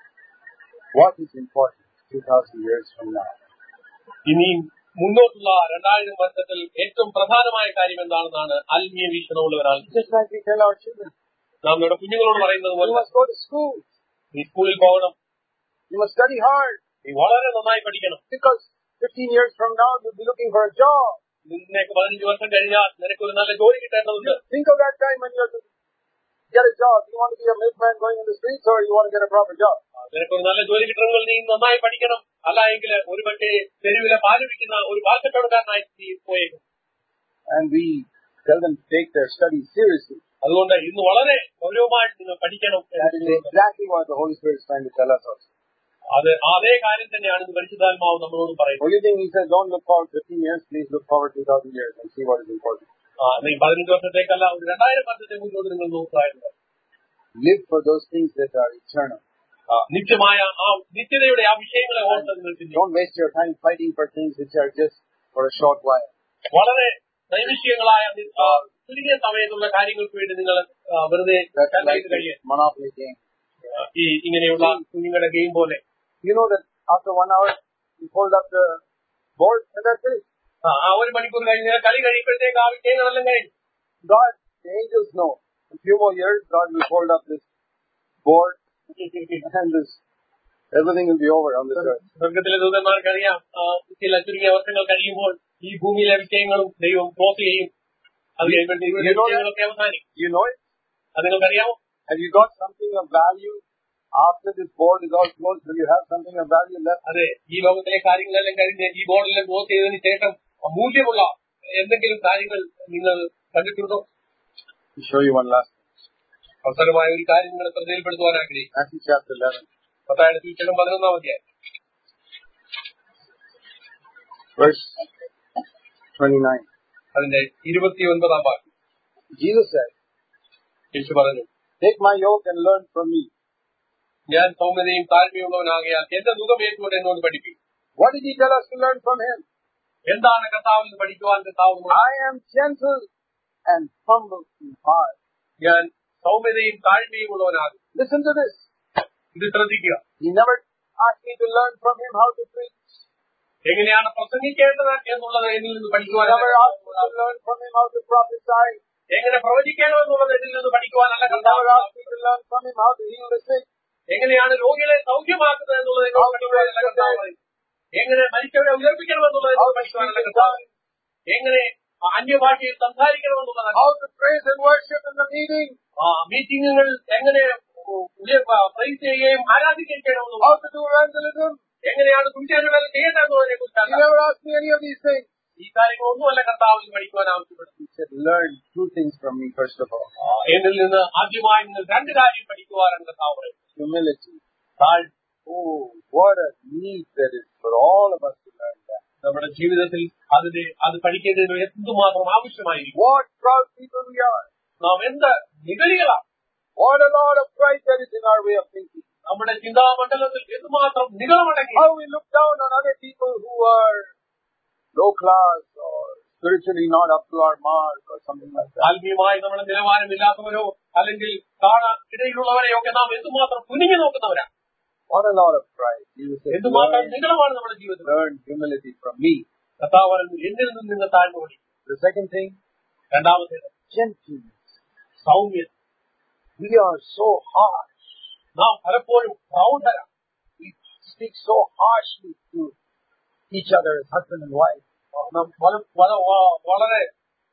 what is important 2000 years from now? ഇനിയും മുന്നോട്ടുള്ള 2000 വർഷത്തിൽ ഏറ്റവും പ്രധാനമായ കാര്യം എന്താണെന്നാണ് ആത്മീയ വീക്ഷണമുള്ളവരാൾ. Just like we tell our children, നാം നമ്മുടെ കുഞ്ഞുങ്ങളോട് പറയുന്നത് പോലെ, you must go to school. നീ സ്കൂളിൽ പോകണം, You must study hard. നീ വളരെ നന്നായി പഠിക്കണം. Because 15 years from now, you'll be looking for a job. നിനക്ക് 15 വർഷം കഴിഞ്ഞാൽ നിനക്ക് ഒരു നല്ല ജോലി കിട്ടേണ്ടതുണ്ട്. Think of that time when you have to get a job. You want to be a milkman going in the streets, or you want to get a proper job? നിനക്ക് ഒരു നല്ല ജോലി കിട്ടണമെങ്കിൽ നീ നന്നായി പഠിക്കണം. അല്ല എങ്കിൽ ഒരു പക്ഷേ തെരുവിലെ പാല് വിൽക്കുന്ന ഒരു പാൽക്കച്ചവടക്കാരനായി നീ പോയേക്കും. And we tell them to take their studies seriously. അതുകൊണ്ട് ഇന്ന് വളരെ ഗൗരവമായിട്ട് നിങ്ങൾ പഠിക്കണം. That is exactly what the Holy Spirit is trying to tell us also. അത് അതേ കാര്യം തന്നെയാണ് ഇന്ന് പരിശുദ്ധാത്മാവ് നമ്മളോട് പറയുന്നത്. Only thing he says, don't look forward 15 years, please look forward 2000 years and see what is important. നീ 15 വർഷത്തേക്കല്ല, ഒരു 2000 വർഷത്തെ മുന്നോട്ട് നിങ്ങൾ നോക്കുകയായിരുന്നു. Live for those things that are eternal. നിത്യമായ ആ നിത്യതയുടെ ആ വിഷയങ്ങളെ ഓർത്ത് നിങ്ങൾ ചിന്തിക്കും. Don't waste your time fighting for things which are just for a short while. വളരെ നൈമിഷികങ്ങളായ ചുരുങ്ങിയ സമയത്തുള്ള കാര്യങ്ങൾക്ക് വേണ്ടി നിങ്ങൾ വെറുതെ കഴിയും. Monopoly game. ഈ ഇങ്ങനെയുള്ള കുഞ്ഞുങ്ങളുടെ ഗെയിം പോലെ. You know that after 1 hour, you hold up the board and that's it. ആ 1 മണിക്കൂർ കഴിഞ്ഞ് കളി കഴിയുമ്പോഴത്തേക്ക് ആ വിഷയങ്ങളെല്ലാം കഴിഞ്ഞു. God, the angels know. In a few more years, God will hold up this board and this, everything will be over on this earth. സ്വർഗത്തിലെ ദൂതന്മാർക്കറിയാം ചില ചുരുങ്ങിയ വർഷങ്ങൾ കഴിയുമ്പോൾ ഈ ഭൂമിയിലെ വിഷയങ്ങളും ദൈവം ക്ലോസ് ചെയ്യും. അത് കഴിയുമ്പോഴത്തേക്ക് വിഷയങ്ങളൊക്കെ അവസാനിക്കും. You know it? അത് നിങ്ങൾക്കറിയാമോ? Have you got something of value after this board is all closed? Will you have something of value left? അതെ, ഈ ലോകത്തിലെ കാര്യങ്ങളെല്ലാം കഴിഞ്ഞ് ഈ ബോർഡെല്ലാം ക്ലോസ് ചെയ്തതിനു ശേഷം മൂല്യമുള്ള എന്തെങ്കിലും കാര്യങ്ങൾ നിങ്ങൾ കണ്ടിട്ടുണ്ടോ? To show you one last thing. അവസാനമായ ഒരു കാര്യം നിങ്ങളെ ശ്രദ്ധയിൽപ്പെടുത്തുവാൻ ആഗ്രഹിക്കുന്നു. Matthew chapter 11, മത്തായിയുടെ സുവിശേഷം 11-ാം അധ്യായം verse 29. അതിന്റെ 29-ാം വാക്യം. Jesus said, യേശു പറഞ്ഞു, "Take my yoke and learn from me." ഞാൻ സൗമ്യതയും താഴ്മയുള്ളവനാകയാൽ എന്റെ മുഖമേറ്റുകൊണ്ട് എന്നോട് പഠിപ്പിക്കും. What did he tell us to learn from him? എന്താണ് കർത്താവിൽ നിന്ന് പഠിക്കുവാൻ കർത്താവ്? I am gentle and humble in heart. ഞാൻ സൗമ്യതയും താഴ്മയും ഉള്ളവനാകും. Listen to this. ഇത് ശ്രദ്ധിക്കുക. He never asked me to learn from him how to preach. എങ്ങനെയാണ് പ്രസംഗിക്കേണ്ടത് എന്നുള്ളത് എന്നിൽ നിന്ന് He പഠിക്കുവാൻ, never asked me to learn from him how to prophesy. എങ്ങനെ പ്രവചിക്കണമെന്നുള്ളത് എന്നിൽ നിന്ന് പഠിക്കുവാനല്ല He never കർത്താവ്. asked me to learn from him how to heal the sick. എങ്ങനെയാണ് രോഗികളെ സൗഖ്യമാക്കുന്നത് എന്നുള്ളത് എന്നോട് പഠിക്കുവാനല്ല കർത്താവ്. എങ്ങനെ മരിച്ചവരെ ഉയർപ്പിക്കണമെന്നുള്ളത് എന്നോട് പഠിക്കുവാനല്ല കർത്താവ്. എങ്ങനെ അന്യഭാഷയിൽ സംസാരിക്കണമെന്നുള്ളതല്ല. How to praise and worship in the meeting. മീറ്റിംഗുകൾ എങ്ങനെ പ്രൈസ് ചെയ്യുകയും ആരാധിക്കുകയും ചെയ്യണമെന്നുള്ളത്. How to do evangelism. എങ്ങനെയാണ് സുവിശേഷങ്ങൾ ചെയ്യേണ്ടതെന്നതിനെ He കുറിച്ചല്ല. never asked me any of these things. ഈ കാര്യങ്ങളൊന്നുമല്ല കർത്താവിൽ പഠിക്കുവാൻ ആവശ്യപ്പെടുന്നു. He said, learn two things from me first of all. എന്നിൽ നിന്ന് ആദ്യമായി നിങ്ങൾ രണ്ട് കാര്യം പഠിക്കുവാനാണ് കർത്താവ് പറയുന്നത്. Humility. Oh, what a need there is for all of us to learn that. നമ്മുടെ ജീവിതത്തിൽ അത് പഠിക്കേണ്ടതിന് എന്തുമാത്രം ആവശ്യമായിരിക്കും. What proud people we are. നാം എന്ത് നിഗളികളാണ്. What a lot of pride there is in our way of thinking. നമ്മുടെ ചിന്താമണ്ഡലത്തിൽ എന്തുമാത്രം നിഗളമടങ്ങി. How we look down on other people who are low class or spiritually not up to our mark or something like that. ആത്മീയമായി നമ്മുടെ നിലവാരമില്ലാത്തവരോ അല്ലെങ്കിൽ ഇടയിലുള്ളവരെയോ ഒക്കെ നാം എന്തുമാത്രം കുനിഞ്ഞു നോക്കുന്നവരാണ്. What a lot of pride. എന്തുമാത്രം നിഗളമാണ് നമ്മുടെ ജീവിതത്തിൽ. Learn humility from me. കർത്താവ് പറയുന്നു, എന്നിൽ നിന്ന് നിങ്ങൾ താഴ്മ പഠിക്കും. The second thing, രണ്ടാമത്തേത് gentleness. സൗമ്യത. We are so harsh. നാം പലപ്പോഴും പ്രൗഢരാണ്. We speak so harshly to each other as husband and wife. നാം വളരെ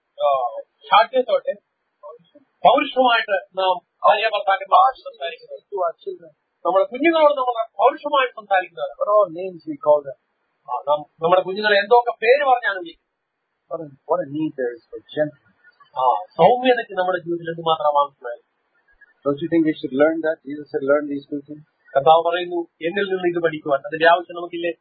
ശാഠ്യത്തോടെ പൗരുഷമായിട്ട് നാം ഭാര്യ ഭർത്താക്കന്മാർ സംസാരിക്കുന്നത്. To our children. നമ്മുടെ കുഞ്ഞുങ്ങളോട് നമ്മൾ പൗരുഷമായിട്ട് സംസാരിക്കുന്നത്. What all names we call them. നമ്മുടെ കുഞ്ഞുങ്ങളെ എന്തൊക്കെ പേര് പറഞ്ഞാണ് വിളിക്കുന്നത്. What a need there is for gentleness. സൗമ്യതയ്ക്ക് നമ്മുടെ ജീവിതത്തിൽ എന്തുമാത്രം ആവശ്യമായി. Don't you think we should learn that? Jesus said, learn these two things. കർത്താവ് പറയുന്നു, എന്നിൽ നിന്ന് ഇത് പഠിക്കുവാൻ. അതിന്റെ ആവശ്യം നമുക്കില്ലേ?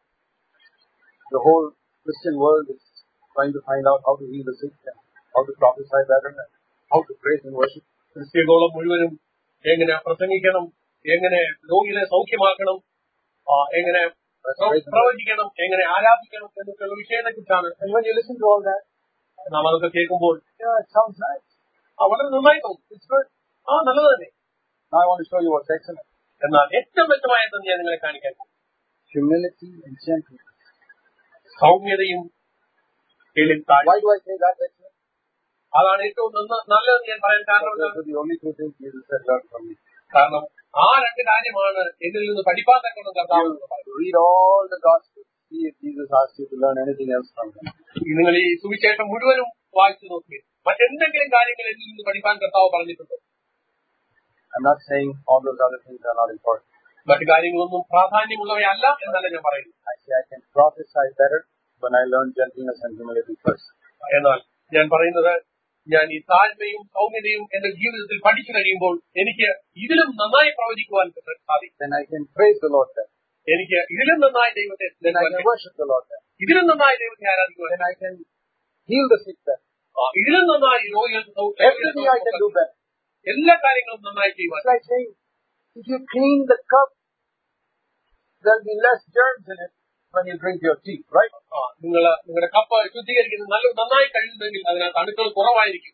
The whole Christian world is trying to find out how to heal the sick and how to prophesy better and how to praise and worship. ക്രിസ്ത്യഗോളം മുഴുവനും എങ്ങനെ പ്രസംഗിക്കണം, എങ്ങനെ രോഗികളെ സൗഖ്യമാക്കണം, എങ്ങനെ പ്രവചിക്കണം, എങ്ങനെ ആരാധിക്കണം എന്നൊക്കെയുള്ള വിഷയത്തെ കുറിച്ചാണ്. And when you listen to all that, നാം അതൊക്കെ കേൾക്കുമ്പോൾ it sounds nice. വളരെ നന്നായി തോന്നും. It's good. നല്ലത് തന്നെ. Now I want to show you what's excellent. എന്നാൽ ഏറ്റവും മെച്ചമായത് ഞാൻ നിങ്ങളെ കാണിക്കാൻ പോകും. Humility and gentleness. സൗമ്യതയും Why do I say that's excellent? അതാണ് ഏറ്റവും നല്ലതെന്ന് ഞാൻ പറയാൻ കാരണം. Those are the only two things Jesus said, learn from me. കാരണം ആ രണ്ട് കാര്യമാണ് എന്നിൽ നിന്ന് പഠിപ്പാൻ തക്കണം കർത്താവ്. Read all the Gospels. See if Jesus asks you to learn anything else from him. നിങ്ങൾ ഈ സുവിശേഷം മുഴുവനും വായിച്ചു നോക്കി മറ്റെന്തെങ്കിലും കാര്യങ്ങൾ എന്നിൽ നിന്ന് പഠിപ്പാൻ കർത്താവ് പറഞ്ഞിട്ടുണ്ടോ? I'm not saying all those other things are not important. മറ്റു കാര്യങ്ങളൊന്നും പ്രാധാന്യമുള്ളവയല്ല എന്നല്ല ഞാൻ പറയുന്നു. I say I can prophesy better when I learn gentleness and humility first. എന്നാൽ ഞാൻ പറയുന്നത്, ഞാൻ ഈ താഴ്മയും സൗമ്യതയും എന്റെ ജീവിതത്തിൽ പഠിച്ചു കഴിയുമ്പോൾ എനിക്ക് ഇതിലും നന്നായി പ്രവചിക്കുവാൻ സാധിക്കും. Then I can praise the Lord better. എനിക്ക് ഇതിലും നന്നായി ദൈവത്തെ Then I can worship the Lord better. ഇതിലും നന്നായി ദൈവത്തെ ആരാധിക്കുവാൻ. Then I can heal the sick better. ഇതിലും നന്നായി രോഗികൾക്ക് Everything I can do better. എല്ലാ കാര്യങ്ങളും നന്നായി ചെയ്യുവാൻ. It's like saying, if you clean the cup, there'll be less germs in it when you drink your tea, right? നിങ്ങളുടെ കപ്പ് ശുദ്ധീകരിക്കുന്നത് നന്നായി കഴിയുന്നെങ്കിൽ അതിനകത്ത് അണുക്കൾ കുറവായിരിക്കും.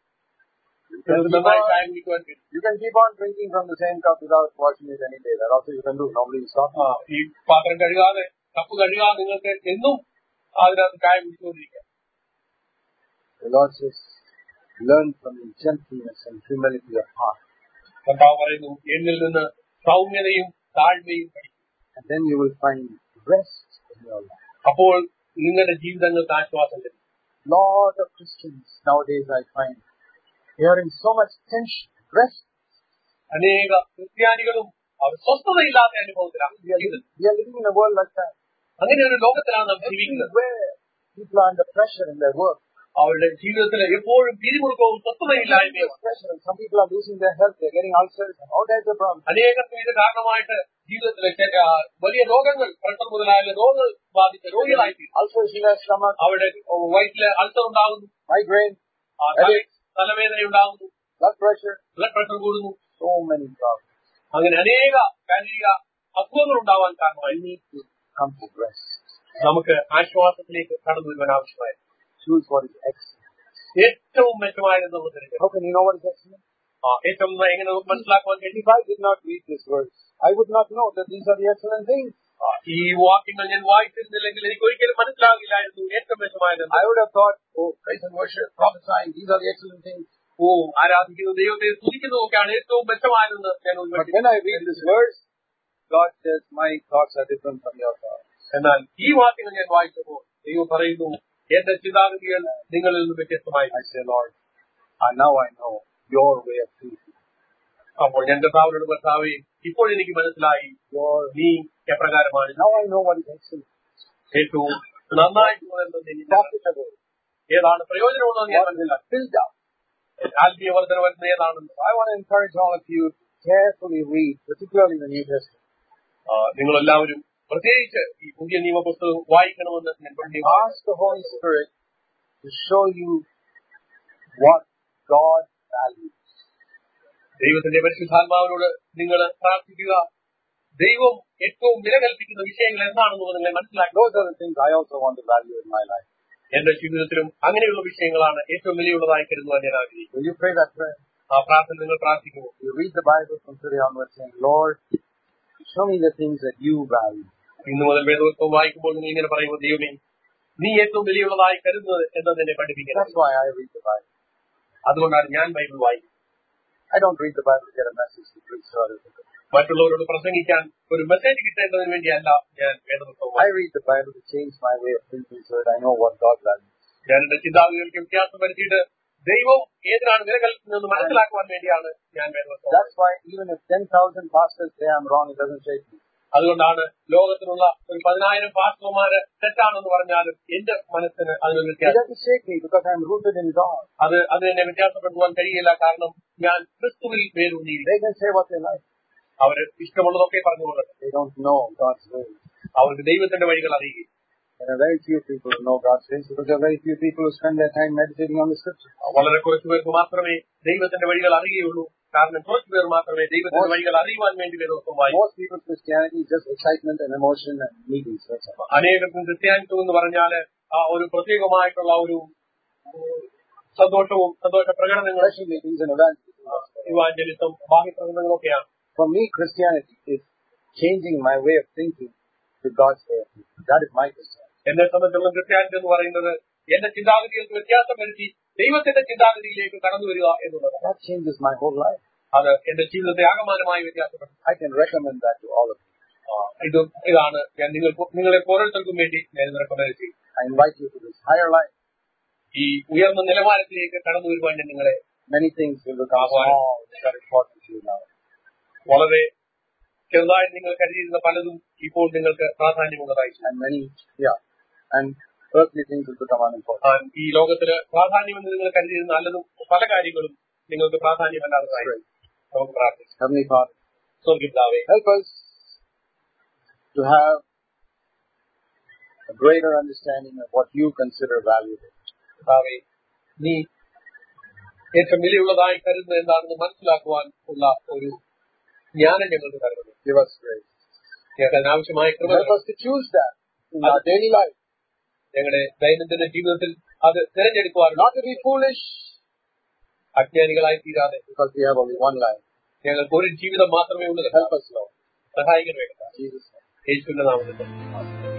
You can keep on drinking from the same cup without washing it any day. That also you can do. Nobody will stop. ഈ പാത്രം കഴുകാതെ കപ്പ് കഴുകാതെ നിങ്ങൾക്ക് എന്നും അതിനകത്ത് ചായ കുടിച്ചുകൊണ്ടിരിക്കാം. The Lord says, learn from the gentleness and humility of heart. കർത്താവ് പറയുന്നു, എന്നിൽ നിന്ന് സൗമ്യതയും താഴ്മയും പഠിക്കും. And then you will find rest in your life. അപ്പോൾ നിങ്ങളുടെ ജീവിതങ്ങൾക്ക് ആശ്വാസം ലഭിക്കും. Lot of Christians nowadays I find they are in so much tension, rest. അനേക ക്രിസ്ത്യാനികളും അവർ സ്വസ്ഥതയില്ലാത്ത അനുഭവത്തിലാണ്. We are living in a world like that. അങ്ങനെ ഒരു ലോകത്തിലാണ് നാം ജീവിക്കുന്നത്. Where people are under pressure in their work. അവരുടെ ജീവിതത്തിൽ എപ്പോഴും പിരിമുറുക്കവും സ്വസ്ഥതയില്ലായ്മയും. Some people are losing their health, they're getting ulcers, all types of problems. അനേകർക്കും ഇത് കാരണമായിട്ട് ജീവിതത്തിലെ വലിയ രോഗങ്ങൾ, പ്രഷർ മുതലായ രോഗങ്ങൾ ബാധിച്ച രോഗികളായി Ulcers in their stomach, അവരുടെ വയറ്റില് അൾസർ ഉണ്ടാകുന്നു, migraine, തലവേദന ഉണ്ടാകുന്നു, blood pressure, ബ്ലഡ് പ്രഷർ കൂടുന്നു. so many problems. അങ്ങനെ അനേക ശാരീരിക അസുഖങ്ങൾ ഉണ്ടാവാൻ കാരണമായി. We need to come to rest. നമുക്ക് ആശ്വാസത്തിലേക്ക് കടന്നു വരുവാൻ ആവശ്യമായി. Choose what is excellent. ഏറ്റവും മെച്ചമായത് നമ്മൾ തിരഞ്ഞെടുക്കും. How can you know what is excellent? ഏറ്റവും എങ്ങനെ മനസ്സിലാക്കുവാൻ കഴിയും? If I did not read this verse, I would not know that these are the excellent things. ഈ വാക്യങ്ങൾ ഞാൻ വായിച്ചിരുന്നില്ലെങ്കിൽ എനിക്ക് ഒരിക്കലും മനസ്സിലാകില്ലായിരുന്നു ഏറ്റവും മെച്ചമായത്. I would have thought, oh, praise and worship, prophesying, these are the excellent things. ആരാധിക്കുന്നു, ദൈവത്തെ സ്തുതിക്കുന്നതൊക്കെയാണ് ഏറ്റവും മെച്ചമായതെന്ന് ഞാൻ But when I read this verse, God says, my thoughts are different from your thoughts. എന്നാൽ ഈ വാക്യങ്ങൾ ഞാൻ വായിച്ചപ്പോൾ ദൈവം പറയുന്നു, എന്റെ ചിന്താഗതികൾ നിങ്ങളിൽ നിന്ന് വ്യത്യസ്തമായി. I say, Lord, now I know your way of thinking. അപ്പോൾ ഞാൻ കർത്താവിനോട്, കർത്താവേ, ഇപ്പോൾ എനിക്ക് മനസ്സിലായി നീ എപ്രകാരമാണ്. Now I know what is excellent. ഏറ്റവും നന്നായിട്ടുള്ളത് ഏതാണ്, പ്രയോജനമുള്ളതെന്ന് ഞാൻ മനസ്സിലാക്കി. Build up. ആത്മീയ വർദ്ധന വരുന്നത് ഏതാണെന്ന് I want to encourage all of you to carefully read, particularly the New Testament. നിങ്ങളെല്ലാവരും പ്രത്യേകിച്ച് ഈ പുതിയ നിയമപുസ്തകം വായിക്കണമെന്ന് ഞാൻ പറഞ്ഞു. Ask the Holy Spirit to show you what God values. ദൈവത്തിന്റെ പരിശുദ്ധാത്മാവിനോട് നിങ്ങൾ പ്രാർത്ഥിക്കുക, ദൈവം ഏറ്റവും വില കൽപ്പിക്കുന്ന വിഷയങ്ങൾ എന്താണെന്ന് നിങ്ങളെ മനസ്സിലാക്കുക. Those are the things I also want to value in my life. എന്റെ ജീവിതത്തിലും അങ്ങനെയുള്ള വിഷയങ്ങളാണ് ഏറ്റവും വിലയുള്ളതായി കരുതുവാൻ ഞാൻ ആഗ്രഹിക്കുന്നു. Will you pray that prayer? ആ പ്രാർത്ഥന നിങ്ങൾ പ്രാർത്ഥിക്കുമോ? You read the Bible from today onwards saying, Lord, show me the things that you value. ഇന്നു മുതൽ വേദപുസ്തകം വായിക്കുമ്പോൾ നിങ്ങൾ ഇങ്ങനെ പറയുമ്പോൾ, ദൈവമേ, നീ ഏറ്റവും വിലയുള്ളതായി കരുതുന്നത് എന്നതിനെ പഠിപ്പിക്കണം. That's why I read the Bible. അതുകൊണ്ടാണ് ഞാൻ ബൈബിൾ വായിക്കുന്നത്. I don't read the Bible to get a message to preach to other people. മറ്റുള്ളവരോട് പ്രസംഗിക്കാൻ ഒരു മെസ്സേജ് കിട്ടേണ്ടതിന് വേണ്ടിയല്ല ഞാൻ വേദപുസ്തകം. I read the Bible to change my way of thinking so that I know what God values. ഞാൻ എന്റെ ചിന്താഗതികൾക്ക് വ്യത്യാസം വരുത്തിയിട്ട് ദൈവം ഏതിനാണ് വില കൽപ്പിക്കുന്നതെന്ന് മനസ്സിലാക്കുവാൻ വേണ്ടിയാണ് ഞാൻ വേദപുസ്തകം. That's why even if 10,000 pastors say I'm wrong, it doesn't shake me. അതുകൊണ്ടാണ് ലോകത്തിലുള്ള ഒരു 10,000 പാസ്റ്റർമാര് തെറ്റാണെന്ന് പറഞ്ഞാലും എന്റെ മനസ്സിന് അതിനൊരു It വ്യത്യാസം. doesn't shake me because I'm rooted in God. അത് എന്നെ വ്യത്യാസപ്പെടുത്തുവാൻ കഴിയില്ല. കാരണം ഞാൻ ക്രിസ്തുവിൽ വേരൂന്നിയിരിക്കുന്നു. They can say what they like. അവര് ഇഷ്ടമുള്ളതൊക്കെ പറഞ്ഞുകൊള്ളത്. They don't know God's way. അവർക്ക് ദൈവത്തിന്റെ വഴികൾ അറിയില്ല. There are very few people who know God's ways because there are very few people who spend their time meditating on the Scripture. വളരെ കുറച്ചു പേർക്ക് മാത്രമേ ദൈവത്തിന്റെ വഴികൾ അറിയുകയുള്ളൂ. കാരണം കുറച്ചു പേർ മാത്രമേ ദൈവത്തിന്റെ വഴികൾ അറിയുവാൻ വേണ്ടി വേദപുസ്തകം വായിക്കൂ. Most people's Christianity is just excitement and emotion and meetings. That's all. അനേകർക്കും ക്രിസ്ത്യാനിത്വം എന്ന് പറഞ്ഞാല് ഒരു പ്രത്യേകമായിട്ടുള്ള ഒരു സന്തോഷവും സന്തോഷ പ്രകടനങ്ങളും Special meetings and events. Evangelism ബാഹ്യപ്രകടനങ്ങളൊക്കെയാണ്. For me, Christianity is changing my way of thinking to God's way of thinking. That is my Christianity. എന്നെ സംബന്ധിച്ചുള്ള ക്രിസ്ത്യാനിറ്റി എന്ന് പറയുന്നത് എന്റെ ചിന്താഗതികൾക്ക് വ്യത്യാസം വരുത്തി ദൈവത്തിന്റെ ചിന്താഗതിയിലേക്ക് കടന്നു വരിക എന്നുള്ളത്. That changes my whole life. അത് എന്റെ ജീവിതത്തെ ആകമാനമായി വ്യത്യാസപ്പെടുത്തും. I can recommend that to all of you. ഇതാണ് ഞാൻ നിങ്ങളെ ഓരോരുത്തർക്കും വേണ്ടി ഞാൻ റെക്കമെൻഡ് ചെയ്യും. I invite you to this higher life. ഈ ഉയർന്ന നിലവാരത്തിലേക്ക് കടന്നു വരുവാൻ ഞാൻ നിങ്ങളെ Many things will become small that are important to you now. വളരെ ചെറുതായി നിങ്ങൾ കരുതിയിരുന്ന പലതും ഇപ്പോൾ നിങ്ങൾക്ക് പ്രാധാന്യമുള്ളതായി. And earthly things will become unimportant. ഈ ലോകത്തില് പ്രാധാന്യമെന്ന് നിങ്ങൾ കരുതിയിരുന്ന നല്ലതും പല കാര്യങ്ങളും നിങ്ങൾക്ക് പ്രാധാന്യമല്ലാതായി. നമുക്ക് പ്രാർത്ഥിക്കാം. Heavenly Father, സ്വർഗ്ഗപിതാവേ, help us to have a greater understanding of what you consider valuable. പിതാവേ, നീ ഏറ്റവും വിലയുള്ളതായി കരുതുന്നത് എന്താണെന്ന് മനസ്സിലാക്കുവാൻ ഉള്ള ഒരു ജ്ഞാനം ഞങ്ങൾക്ക് തരുന്നു. Give us grace. ഞങ്ങൾക്ക് അതിനാവശ്യമായ കൃപ. Help us to choose that in our daily life. ഞങ്ങളുടെ ദൈനംദിന ജീവിതത്തിൽ അത് തിരഞ്ഞെടുക്കുവാൻ. Not to be foolish. അജ്ഞാനികളായി തീരാതെ. Because we have only one life. ഞങ്ങൾക്ക് ഒരു ജീവിതം മാത്രമേ ഉള്ളൂ. Help us, Lord. സഹായിക്കാൻ വേണ്ട. Jesus. യേശുവിന്റെ നാമത്തിൽ.